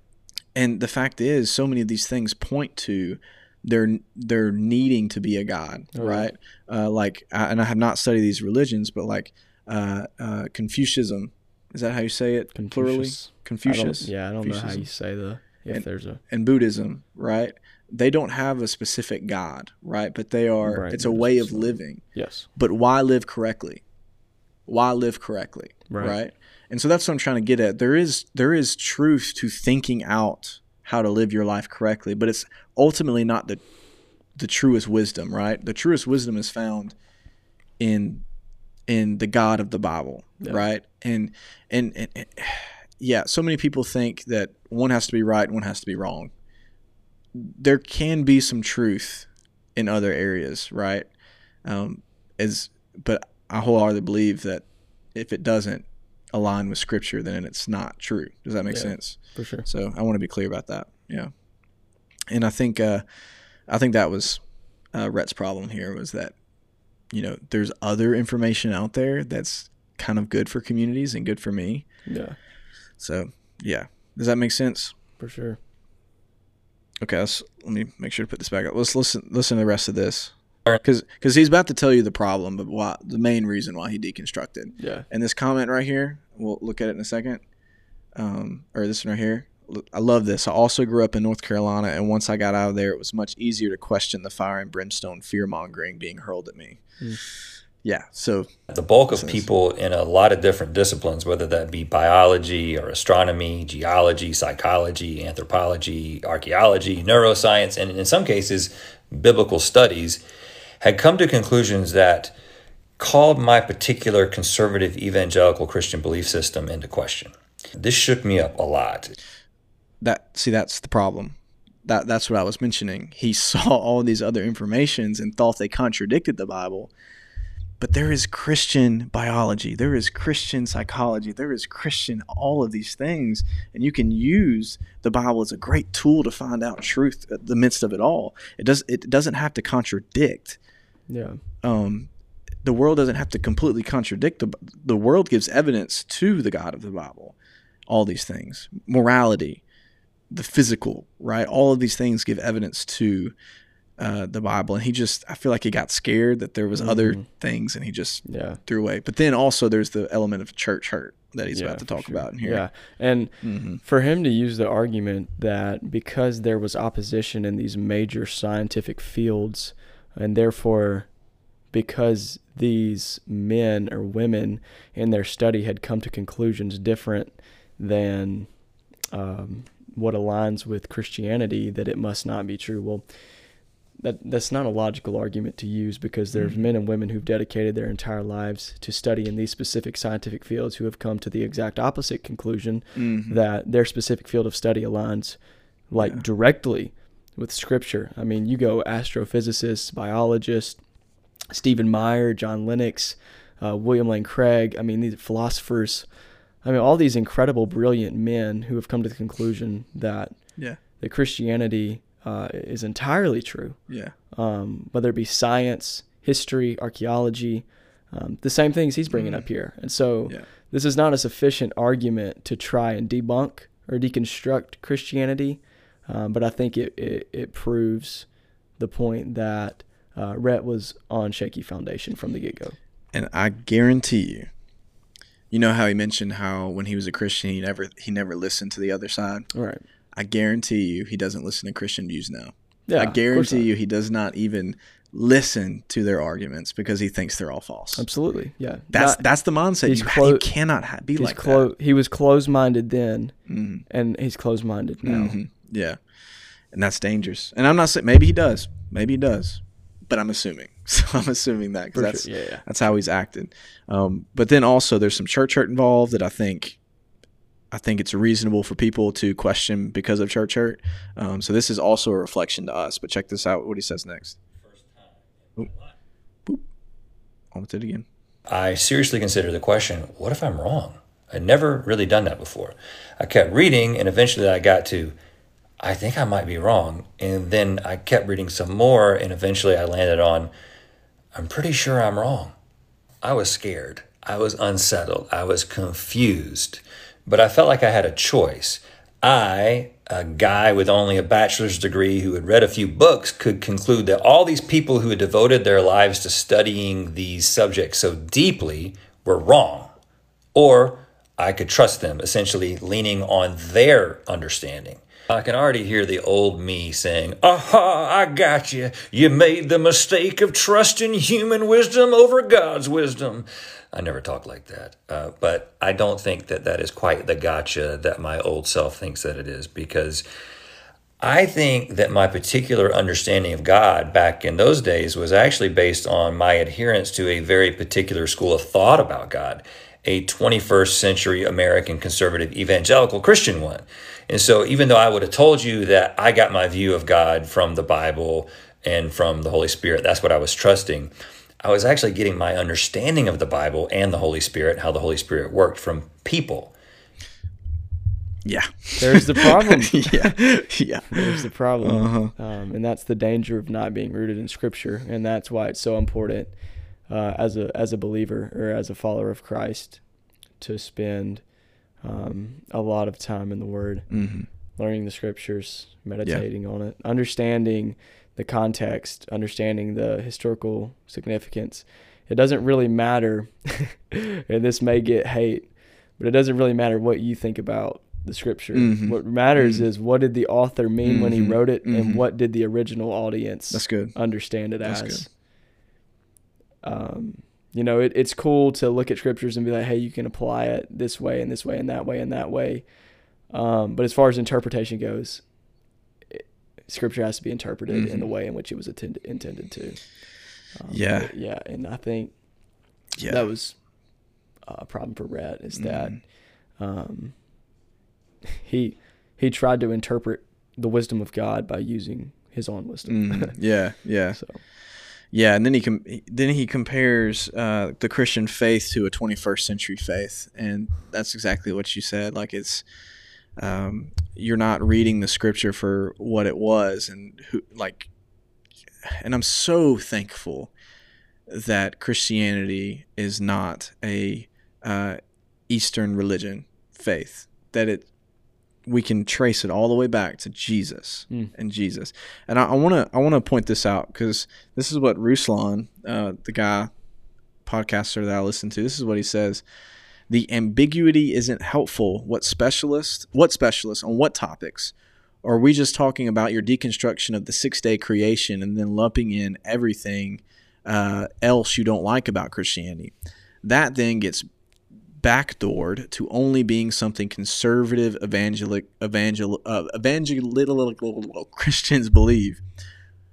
and the fact is, so many of these things point to there there needing to be a God, Oh, right? Uh, like, I, and I have not studied these religions, but like uh, uh, Confucianism, is that how you say it? Plurally, Confucius. I don't- Confucius. yeah, I don't know how Confucianism. you say the, if And- there's a, And Buddhism, right? They don't have a specific God, right? But they are. Right, It's a there's way of some- living. yes. But why live correctly? Why live correctly? Right. Right. And so that's what I'm trying to get at. There is there is truth to thinking out how to live your life correctly, but it's ultimately not the the truest wisdom, right? The truest wisdom is found in in the God of the Bible, Yeah. right? And, and and and yeah, so many people think that one has to be right, one has to be wrong. There can be some truth in other areas, right? Um, as but I wholeheartedly believe that if it doesn't align with Scripture, then it's not true. Does that make Yeah. sense? For sure. So I want to be clear about that. Yeah, and I think uh, I think that was uh, Rhett's problem here, was that, you know, there's other information out there that's kind of good for communities and good for me. Yeah, So yeah, does that make sense? for sure. Okay, let's, let me make sure to put this back up. Let's listen listen to the rest of this, because because he's about to tell you the problem, but why, the main reason why he deconstructed. Yeah. And this comment right here, we'll look at it in a second, um, or this one right here. Look, I love this. I also grew up in North Carolina, and once I got out of there, it was much easier to question the fire and brimstone fear-mongering being hurled at me. Mm. Yeah, so The bulk of Sense. people in a lot of different disciplines, whether that be biology or astronomy, geology, psychology, anthropology, archaeology, neuroscience, and in some cases, biblical studies, had come to conclusions that called my particular conservative evangelical Christian belief system into question. This shook me up a lot. that see that's the problem. That that's what I was mentioning. He saw all these other informations and thought they contradicted the Bible. But there is Christian biology, there is Christian psychology, there is Christian all of these things, and you can use the Bible as a great tool to find out truth in the midst of it all. It does it doesn't have to contradict. Yeah. Um, the world doesn't have to completely contradict the the world gives evidence to the God of the Bible. All these things, morality, the physical, right? All of these things give evidence to uh, the Bible, and he just, I feel like he got scared that there was other Mhm. things, and he just Yeah. threw away. But then also there's the element of church hurt that he's Yeah, about to for talk sure. about in here. Yeah. And hmm for him to use the argument that because there was opposition in these major scientific fields, and therefore because these men or women in their study had come to conclusions different than um, what aligns with Christianity, that it must not be true. Well, that that's not a logical argument to use, because there's Mm-hmm. men and women who've dedicated their entire lives to study in these specific scientific fields who have come to the exact opposite conclusion, Mhm. that their specific field of study aligns like Yeah. directly with Scripture. I mean, you go astrophysicists, biologists, Stephen Meyer, John Lennox, uh, William Lane Craig. I mean, these philosophers. I mean, all these incredible, brilliant men who have come to the conclusion that Yeah. that Christianity uh, is entirely true. Yeah. Um, whether it be science, history, archaeology, um, the same things he's bringing Mm. up here. And so Yeah. this is not a sufficient argument to try and debunk or deconstruct Christianity, um, but I think it, it, it proves the point that uh, Rhett was on shaky foundation from the get-go. And I guarantee you, you know how he mentioned how when he was a Christian, he never he never listened to the other side. All right. I guarantee you, he doesn't listen to Christian views now. Yeah, I of course guarantee not. you, he does not even listen to their arguments because he thinks they're all false. Absolutely. Yeah. That's Not- that's the mindset. he's You, clo- you cannot ha- be he's like clo- He was closed-minded then, that. Mhm. and he's closed-minded now. Mhm. Yeah, and that's dangerous. And I'm not saying maybe he does, maybe he does, but I'm assuming. So I'm assuming that because For that's sure. Yeah, yeah. that's how he's acted. Um, but then also there's some church hurt involved that I think I think it's reasonable for people to question because of church hurt. Um, so this is also a reflection to us. But check this out. What he says next. Oop. Boop. Almost did it again. I seriously considered the question, what if I'm wrong? I'd never really done that before. I kept reading, and eventually I got to, I think I might be wrong. And then I kept reading some more, and eventually I landed on, I'm pretty sure I'm wrong. I was scared. I was unsettled. I was confused. But I felt like I had a choice. I, a guy with only a bachelor's degree who had read a few books, could conclude that all these people who had devoted their lives to studying these subjects so deeply were wrong. Or I could trust them, essentially leaning on their understanding. I can already hear the old me saying, aha, I got you. You made the mistake of trusting human wisdom over God's wisdom. I never talk like that. Uh, but I don't think that that is quite the gotcha that my old self thinks that it is, because I think that my particular understanding of God back in those days was actually based on my adherence to a very particular school of thought about God, a twenty-first century American conservative evangelical Christian one. And so even though I would have told you that I got my view of God from the Bible and from the Holy Spirit, that's what I was trusting, I was actually getting my understanding of the Bible and the Holy Spirit, how the Holy Spirit worked, from people. Yeah. There's the problem. yeah. Yeah. There's the problem. Uh-huh. Um, and that's the danger of not being rooted in Scripture. And that's why it's so important uh, as a as a believer or as a follower of Christ to spend um, a lot of time in the Word, Mm-hmm. learning the Scriptures, meditating on it, understanding the context, understanding the historical significance. It doesn't really matter, and this may get hate, but it doesn't really matter what you think about the Scripture. Mhm. What matters Mhm. is what did the author mean when he Mhm. wrote it, Mhm. and what did the original audience That's good. understand it That's as. Um, you know, it, it's cool to look at Scriptures and be like, hey, you can apply it this way and this way and that way and that way. Um, but as far as interpretation goes, it, Scripture has to be interpreted in the Mhm. way in which it was attend- intended to. Um, Yeah. but yeah, and I think Yeah. that was a problem for Rhett is that Mhm. um, he he tried to interpret the wisdom of God by using his own wisdom. Mhm. Yeah. Yeah. So Yeah, and then he com- then he compares uh, the Christian faith to a twenty-first century faith, and that's exactly what you said. Like it's um, you're not reading the Scripture for what it was, and who like. And I'm so thankful that Christianity is not a uh, Eastern religion faith. That it we can trace it all the way back to Jesus Mm. and Jesus. And I want to I want to point this out because this is what Ruslan, uh, the guy podcaster that I listen to, this is what he says: the ambiguity isn't helpful. What specialist? What specialists on what topics? Or are we just talking about your deconstruction of the six-day creation and then lumping in everything uh, else you don't like about Christianity? That then gets backdoored to only being something conservative evangelic evangel uh, evangelical Christians believe.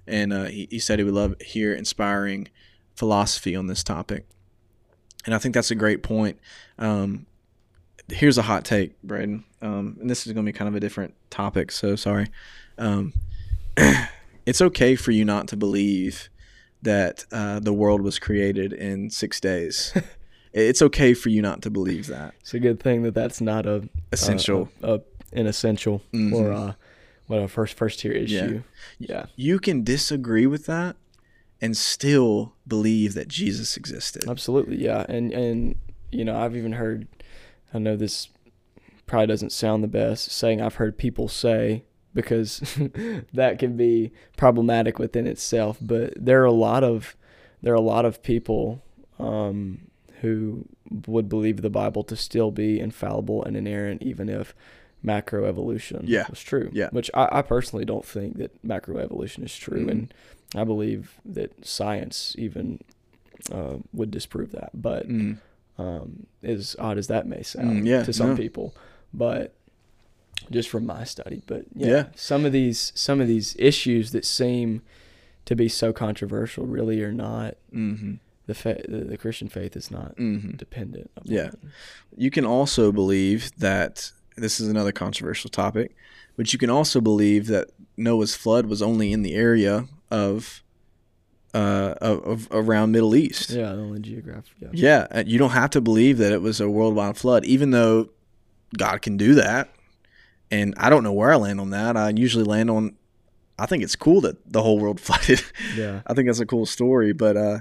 and uh, he, he said he would love to hear inspiring philosophy on this topic. And I think that's a great point. Um, here's a hot take, Braden, um, and this is going to be kind of a different topic, so sorry. Um, it's okay for you not to believe that uh, the world was created in six days. It's okay for you not to believe that. It's a good thing that that's not a Essential. a, a, an essential Mhm. or a, what a first first tier issue. Yeah. You can disagree with that and still believe that Jesus existed. Absolutely, yeah. And and you know, I've even heard, I know this probably doesn't sound the best, saying I've heard people say, because that can be problematic within itself, but there are a lot of there are a lot of people um, who would believe the Bible to still be infallible and inerrant, even if macroevolution Yeah. was true. Yeah. Which I, I personally don't think that macroevolution is true, Mhm. and I believe that science even uh, would disprove that. But Mm. um, as odd as that may sound Mm, yeah, to some no. people, but just from my study. But yeah, Yeah. some of these some of these issues that seem to be so controversial really are not. Mm-hmm. The fa- the, the Christian faith is not Mm-hmm. dependent upon Yeah. it. You can also believe that this is another controversial topic, but you can also believe that Noah's flood was only in the area of uh of, of around Middle East. Yeah, only geographic. Yeah. Yeah, and you don't have to believe that it was a worldwide flood, even though God can do that. And I don't know where I land on that. I usually land on, I think it's cool that the whole world flooded. Yeah. I think that's a cool story, but uh,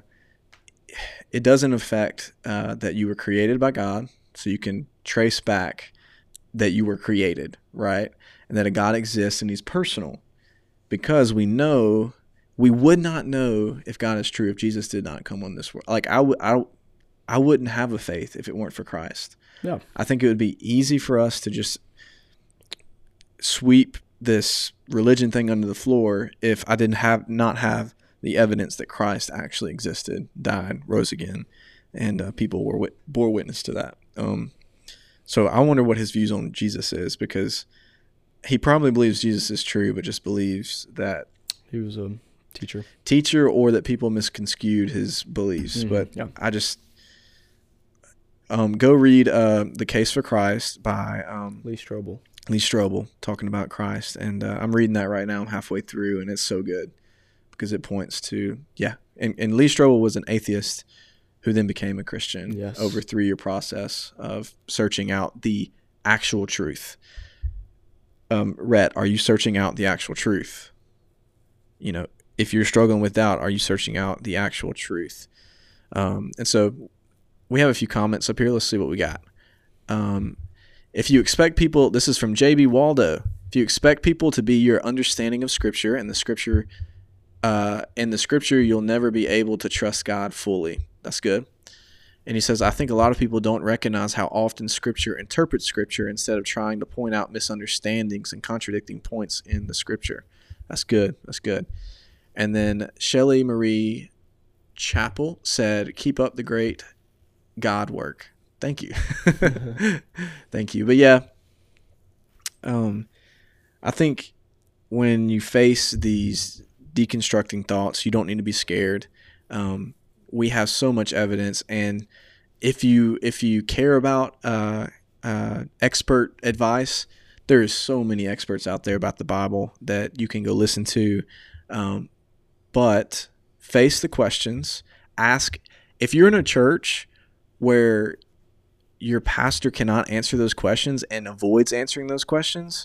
it doesn't affect uh, that you were created by God. So you can trace back that you were created, right? And that a God exists and he's personal, because we know we would not know if God is true if Jesus did not come on this world. Like I would, I, I wouldn't have a faith if it weren't for Christ. Yeah. I think it would be easy for us to just sweep this religion thing under the floor if I didn't have not have the evidence that Christ actually existed, died, rose again, and uh, people were wit- bore witness to that. Um, so I wonder what his views on Jesus is, because he probably believes Jesus is true, but just believes that He was a teacher. teacher, or that people misconstrued his beliefs. Mhm, But yeah. I just um, go read uh, The Case for Christ by um, Lee Strobel. Lee Strobel, talking about Christ. And uh, I'm reading that right now. I'm halfway through, and it's so good because it points to, yeah. And, and Lee Strobel was an atheist who then became a Christian Yes. over a three-year process of searching out the actual truth. Um, Rhett, are you searching out the actual truth? You know, if you're struggling with doubt, are you searching out the actual truth? Um, and so we have a few comments up here. Let's see what we got. Um, if you expect people, this is from J B Waldo. If you expect people to be your understanding of Scripture and the Scripture, uh, in the Scripture, you'll never be able to trust God fully. That's good. And he says, I think a lot of people don't recognize how often Scripture interprets Scripture instead of trying to point out misunderstandings and contradicting points in the Scripture. That's good. That's good. And then Shelley Marie Chappell said, keep up the great God work. Thank you. Thank you. But yeah, um, I think when you face these deconstructing thoughts, you don't need to be scared. Um, we have so much evidence, and if you if you care about uh, uh, expert advice, there is so many experts out there about the Bible that you can go listen to. Um, but face the questions. Ask if you're in a church where your pastor cannot answer those questions and avoids answering those questions.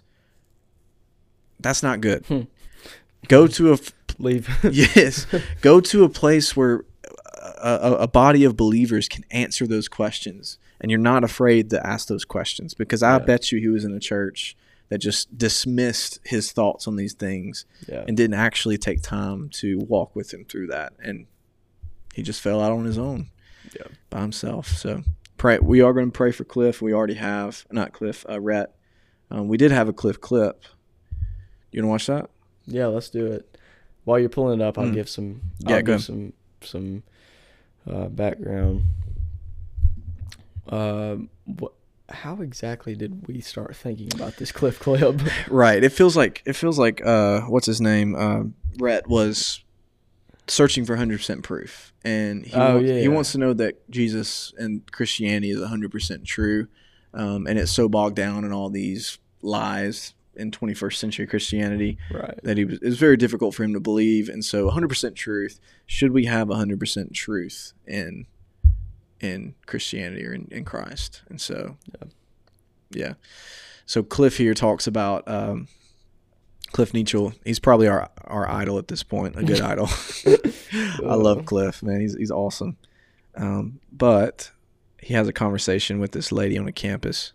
That's not good. Hmm. Go to a Leave. yes, go to a place where a, a, a body of believers can answer those questions, and you're not afraid to ask those questions. Because I Yeah. bet you he was in a church that just dismissed his thoughts on these things Yeah. and didn't actually take time to walk with him through that, and he just fell out on his own, Yeah. by himself. So pray. We are going to pray for Cliff. We already have not Cliff. Uh, Rhett. Um, we did have a Cliff clip. You want to watch that? Yeah, let's do it. While you're pulling it up, I'll Mm. give some. Yeah, I'll go give some some uh, background. Uh, what how exactly did we start thinking about this Cliff clip? Right. It feels like it feels like uh, what's his name? Uh, Rhett was searching for one hundred percent proof, and he Oh, wants, yeah, he yeah. wants to know that Jesus and Christianity is one hundred percent true, um, and it's so bogged down in all these lies in twenty-first century Christianity Right. that he was, it was very difficult for him to believe. And so one hundred percent truth, should we have one hundred percent truth in in Christianity or in, in Christ? And so Yeah. yeah so Cliff here talks about um Cliff Nietzsche. He's probably our our idol at this point, a good idol. I love Cliff, man. He's he's awesome. Um, but he has a conversation with this lady on a campus,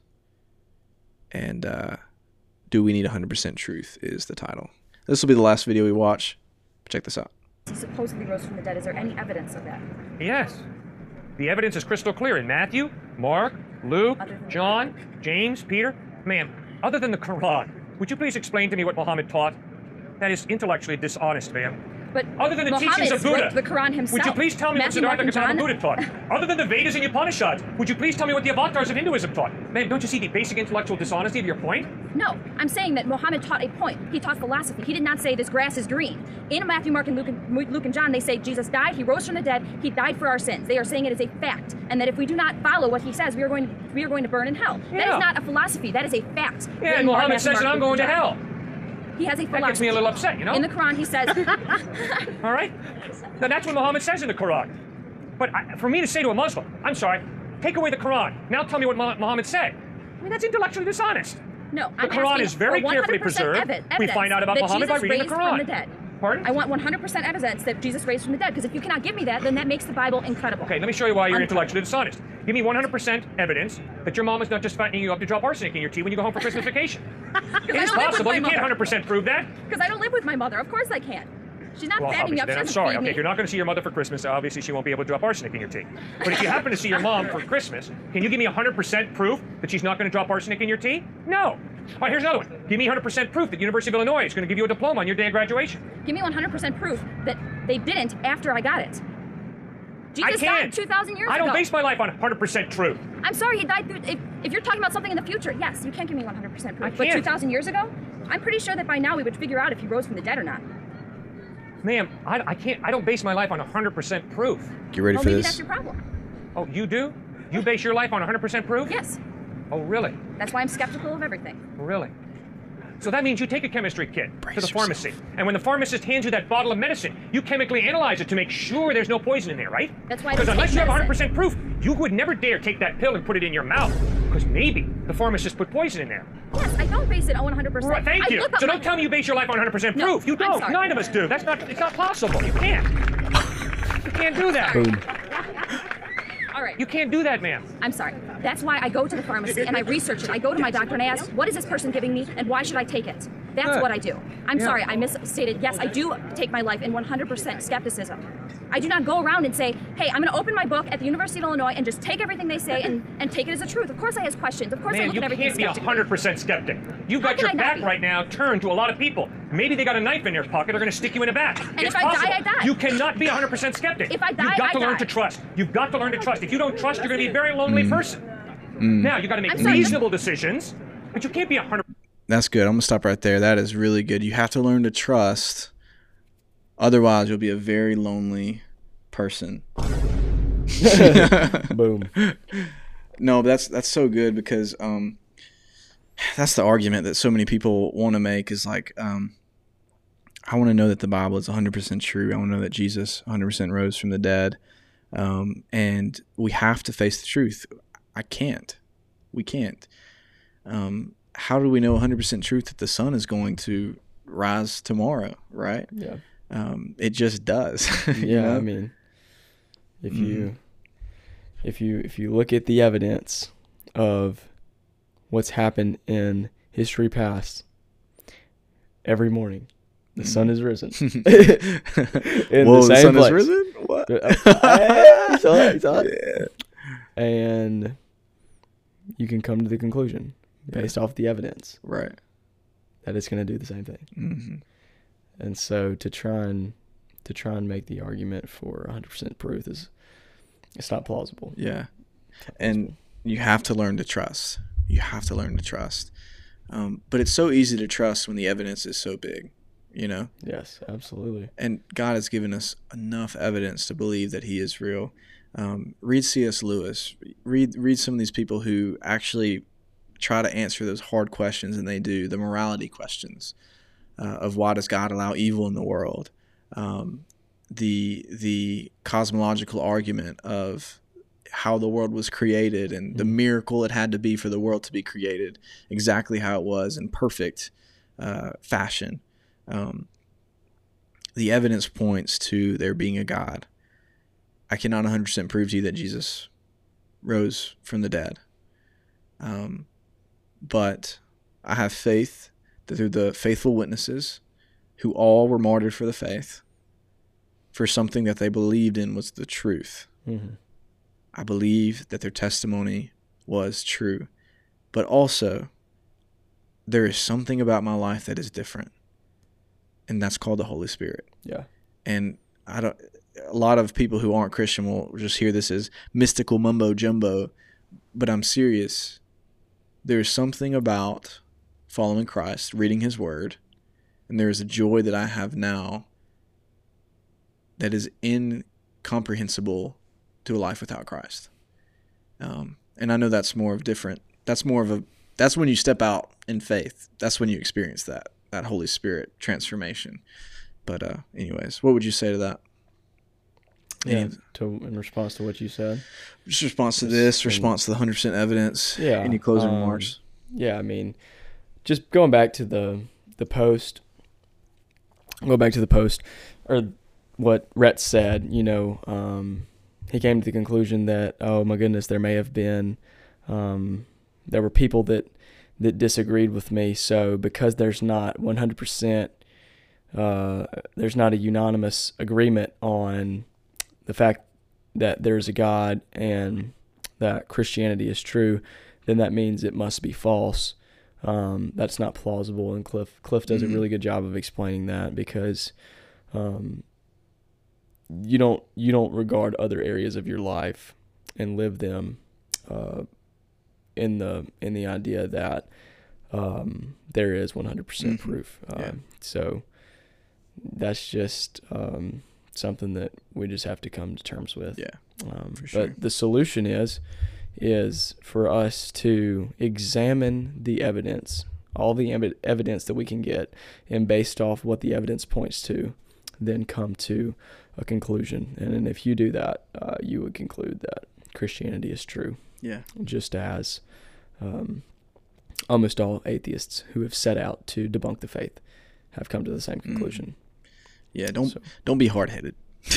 and uh, "Do We Need one hundred percent Truth" is the title. This will be the last video we watch. Check this out. He supposedly rose from the dead. Is there any evidence of that? Yes. The evidence is crystal clear in Matthew, Mark, Luke, John, James, Peter. Ma'am, other than the Quran, would you please explain to me what Muhammad taught? That is intellectually dishonest, ma'am. But Other than the Muhammad teachings of Buddha, wrote the Quran himself. would you please tell me Matthew, what Mark, Siddhartha and Gautama John? Buddha taught? Other than the Vedas and Upanishads, would you please tell me what the avatars of Hinduism taught? Ma'am, don't you see the basic intellectual dishonesty of your point? No, I'm saying that Muhammad taught a point. He taught philosophy. He did not say this grass is green. In Matthew, Mark, and Luke, and Luke and John, they say Jesus died, he rose from the dead, he died for our sins. They are saying it is a fact, and that if we do not follow what he says, we are going to, we are going to burn in hell. That Yeah. is not a philosophy. That is a fact. Yeah, Written and by Muhammad Matthew, says Mark, that I'm Luke, going to and hell. John. He has a philosophy. That gets me a little upset, you know? In the Quran, he says, All right? Now, that's what Muhammad says in the Quran. But I, for me to say to a Muslim, I'm sorry, take away the Quran. Now tell me what Mu- Muhammad said. I mean, that's intellectually dishonest. no, The I'm Quran asking is very for carefully one hundred percent preserved. evi- We evidence find out about that Muhammad by Jesus reading the raised Quran. from the dead. Pardon? I want one hundred percent evidence that Jesus raised from the dead, because if you cannot give me that, then that makes the Bible incredible. Okay, let me show you why you're Un- intellectually dishonest. Give me one hundred percent evidence that your mom is not just fattening you up to drop arsenic in your tea when you go home for Christmas vacation. It I is don't live with possible. my You can't mother. one hundred percent prove that. Because I don't live with my mother. Of course I can. She's not Well, fattening me obviously, up. then She I'm doesn't sorry. feed Okay, me. if you're not going to see your mother for Christmas, obviously she won't be able to drop arsenic in your tea. But if you happen to see your mom for Christmas, can you give me one hundred percent proof that she's not going to drop arsenic in your tea? No. All right, here's another one. Give me one hundred percent proof that University of Illinois is going to give you a diploma on your day of graduation. Give me one hundred percent proof that they didn't after I got it. I Jesus can't. died two thousand years I don't ago. base my life on one hundred percent truth. I'm sorry he died. Through, if, if you're talking about something in the future, yes, you can give me one hundred percent proof. I But can't. two thousand years ago, I'm pretty sure that by now we would figure out if he rose from the dead or not. Ma'am, I, I can't. I don't base my life on one hundred percent proof. Get ready Well, for maybe this. that's your problem. Oh, you do? You base your life on one hundred percent proof? Yes, Oh, really? that's why I'm skeptical of everything. Really? So that means you take a chemistry kit Brace to the yourself. pharmacy, and when the pharmacist hands you that bottle of medicine, you chemically analyze it to make sure there's no poison in there, right? That's why I Because don't unless take you have one hundred medicine. percent proof, you would never dare take that pill and put it in your mouth, because maybe the pharmacist put poison in there. Yes, I don't base it on one hundred percent. Right, thank I you. look up So my- don't tell me you base your life on one hundred percent No, proof. You I'm don't. sorry. Nine of us do. That's not. It's not possible. You can't. You can't do that. Boom. All right. You can't do that, ma'am. I'm sorry. That's why I go to the pharmacy and I research it. I go to my doctor and I ask, what is this person giving me and why should I take it? That's Good. what I do. I'm Yeah. sorry, I misstated. Yes, I do take my life in one hundred percent skepticism. I do not go around and say, hey, I'm going to open my book at the University of Illinois and just take everything they say and, and take it as a truth. Of course I ask questions. Of course I Man, look you at everything can't be one skeptically. hundred percent skeptic. You've How got can your I not back be? right now turned to a lot of people. Maybe they got a knife in their pocket. They're going to stick you in the back. And it's if I die, possible. I die. You cannot be one hundred percent skeptic. If I die, You've got I to learn die. to trust. You've got to learn to trust. If you don't trust, you're going to be a very lonely person. Now, you got to make I'm sorry, reasonable decisions, but you can't be one hundred percent That's good. I'm gonna stop right there. That is really good. You have to learn to trust. Otherwise, you'll be a very lonely person. Boom. No, but that's that's so good because um, that's the argument that so many people want to make is like, um, I want to know that the Bible is one hundred percent true. I want to know that Jesus one hundred percent rose from the dead, um, and we have to face the truth. I can't. We can't. Um, how do we know one hundred percent truth that the sun is going to rise tomorrow? Right? Yeah. Um, it just does. you Yeah, know? I mean, if you if you if you look at the evidence of what's happened in history past, every morning the sun is risen. In Whoa, the the same sun place. is risen? What? Hey, you saw it, you saw it. Yeah. And you can come to the conclusion based off the evidence Right. that it's going to do the same thing. Mm-hmm. And so to try and to try and make the argument for one hundred percent proof is it's not plausible. Yeah. And you have to learn to trust. You have to learn to trust. Um, but it's so easy to trust when the evidence is so big, you know? Yes, absolutely. And God has given us enough evidence to believe that he is real. Um, read C S Lewis. Read read some of these people who actually try to answer those hard questions, and they do, the morality questions uh, of why does God allow evil in the world? Um, the the cosmological argument of how the world was created and the miracle it had to be for the world to be created exactly how it was in perfect uh, fashion. Um, the evidence points to there being a God. I cannot one hundred percent prove to you that Jesus rose from the dead. Um, but I have faith that through the faithful witnesses who all were martyred for the faith, for something that they believed in was the truth. Mm-hmm. I believe that their testimony was true. But also, there is something about my life that is different. And that's called the Holy Spirit. Yeah. And I don't a lot of people who aren't Christian will just hear this as mystical mumbo jumbo, but I'm serious. There's something about following Christ, reading his word, and there is a joy that I have now that is incomprehensible to a life without Christ. Um, and I know that's more of different. That's more of a, that's when you step out in faith. That's when you experience that, that Holy Spirit transformation. But uh, anyways, what would you say to that? Yeah, Any, to, in response to what you said. just response to this, response to the one hundred percent evidence. Yeah. Any closing um, remarks? Yeah, I mean, just going back to the the post, go back to the post, or what Rhett said, you know, um, he came to the conclusion that, oh my goodness, there may have been, um, there were people that, that disagreed with me. So because there's not one hundred percent, uh, there's not a unanimous agreement on the fact that there's a God and that Christianity is true, then that means it must be false. Um, that's not plausible. And Cliff, Cliff does Mm-hmm. a really good job of explaining that, because, um, you don't, you don't regard other areas of your life and live them, uh, in the, in the idea that, um, there is one hundred percent Mm-hmm. proof. Um, Yeah. So that's just, um, something that we just have to come to terms with. Yeah, Um, for sure. But the solution is, is for us to examine the evidence, all the ev- evidence that we can get, and based off what the evidence points to, then come to a conclusion. And then if you do that, uh, you would conclude that Christianity is true, Yeah. just as um, almost all atheists who have set out to debunk the faith have come to the same conclusion. Yeah, don't So- don't be hard-headed.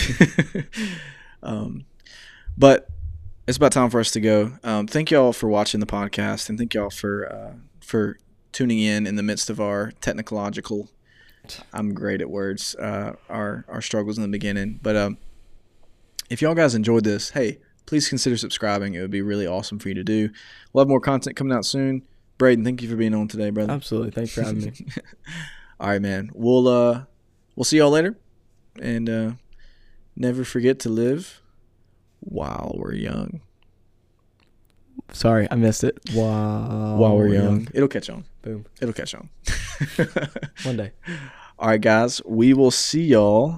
um, but it's about time for us to go. Um, thank y'all for watching the podcast, and thank y'all for uh, for tuning in in the midst of our technological. I'm great at words. Uh, our our struggles in the beginning, but um, if y'all guys enjoyed this, hey, please consider subscribing. It would be really awesome for you to do. We'll have more content coming out soon. Braden, thank you for being on today, brother. Absolutely. Thanks for having me. All right, man. We'll uh we'll see y'all later, and uh, never forget to live while we're young. Sorry, I missed it. Wow. While we're young, it'll catch on. Boom. It'll catch on. One day. All right, guys. We will see y'all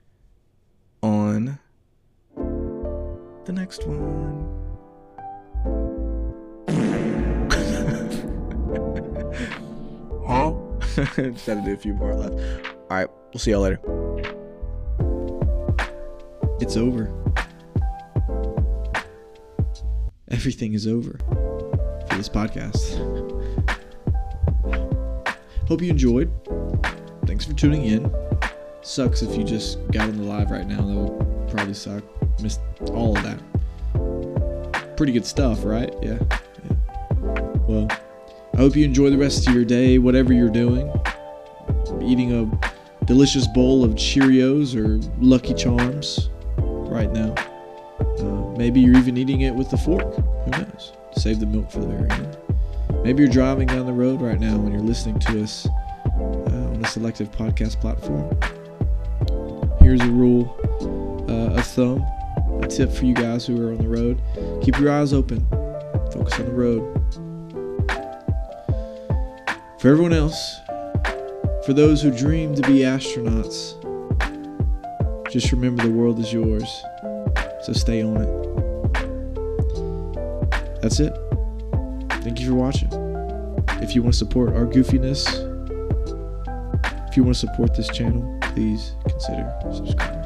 on the next one. Huh? Just had to do a few more left. All right, we'll see y'all later. It's over. Everything is over for this podcast. Hope you enjoyed. Thanks for tuning in. Sucks if you just got on the live right now. That would probably suck. Missed all of that. Pretty good stuff, right? Yeah. yeah. Well, I hope you enjoy the rest of your day, whatever you're doing. Eating a delicious bowl of Cheerios or Lucky Charms right now. Uh, maybe you're even eating it with a fork. Who knows? Save the milk for the very end. Maybe you're driving down the road right now when you're listening to us uh, on a selective podcast platform. Here's a rule uh, of thumb, a tip for you guys who are on the road. Keep your eyes open. Focus on the road. For everyone else, for those who dream to be astronauts, just remember the world is yours, so stay on it. That's it. Thank you for watching. If you want to support our goofiness, if you want to support this channel, please consider subscribing.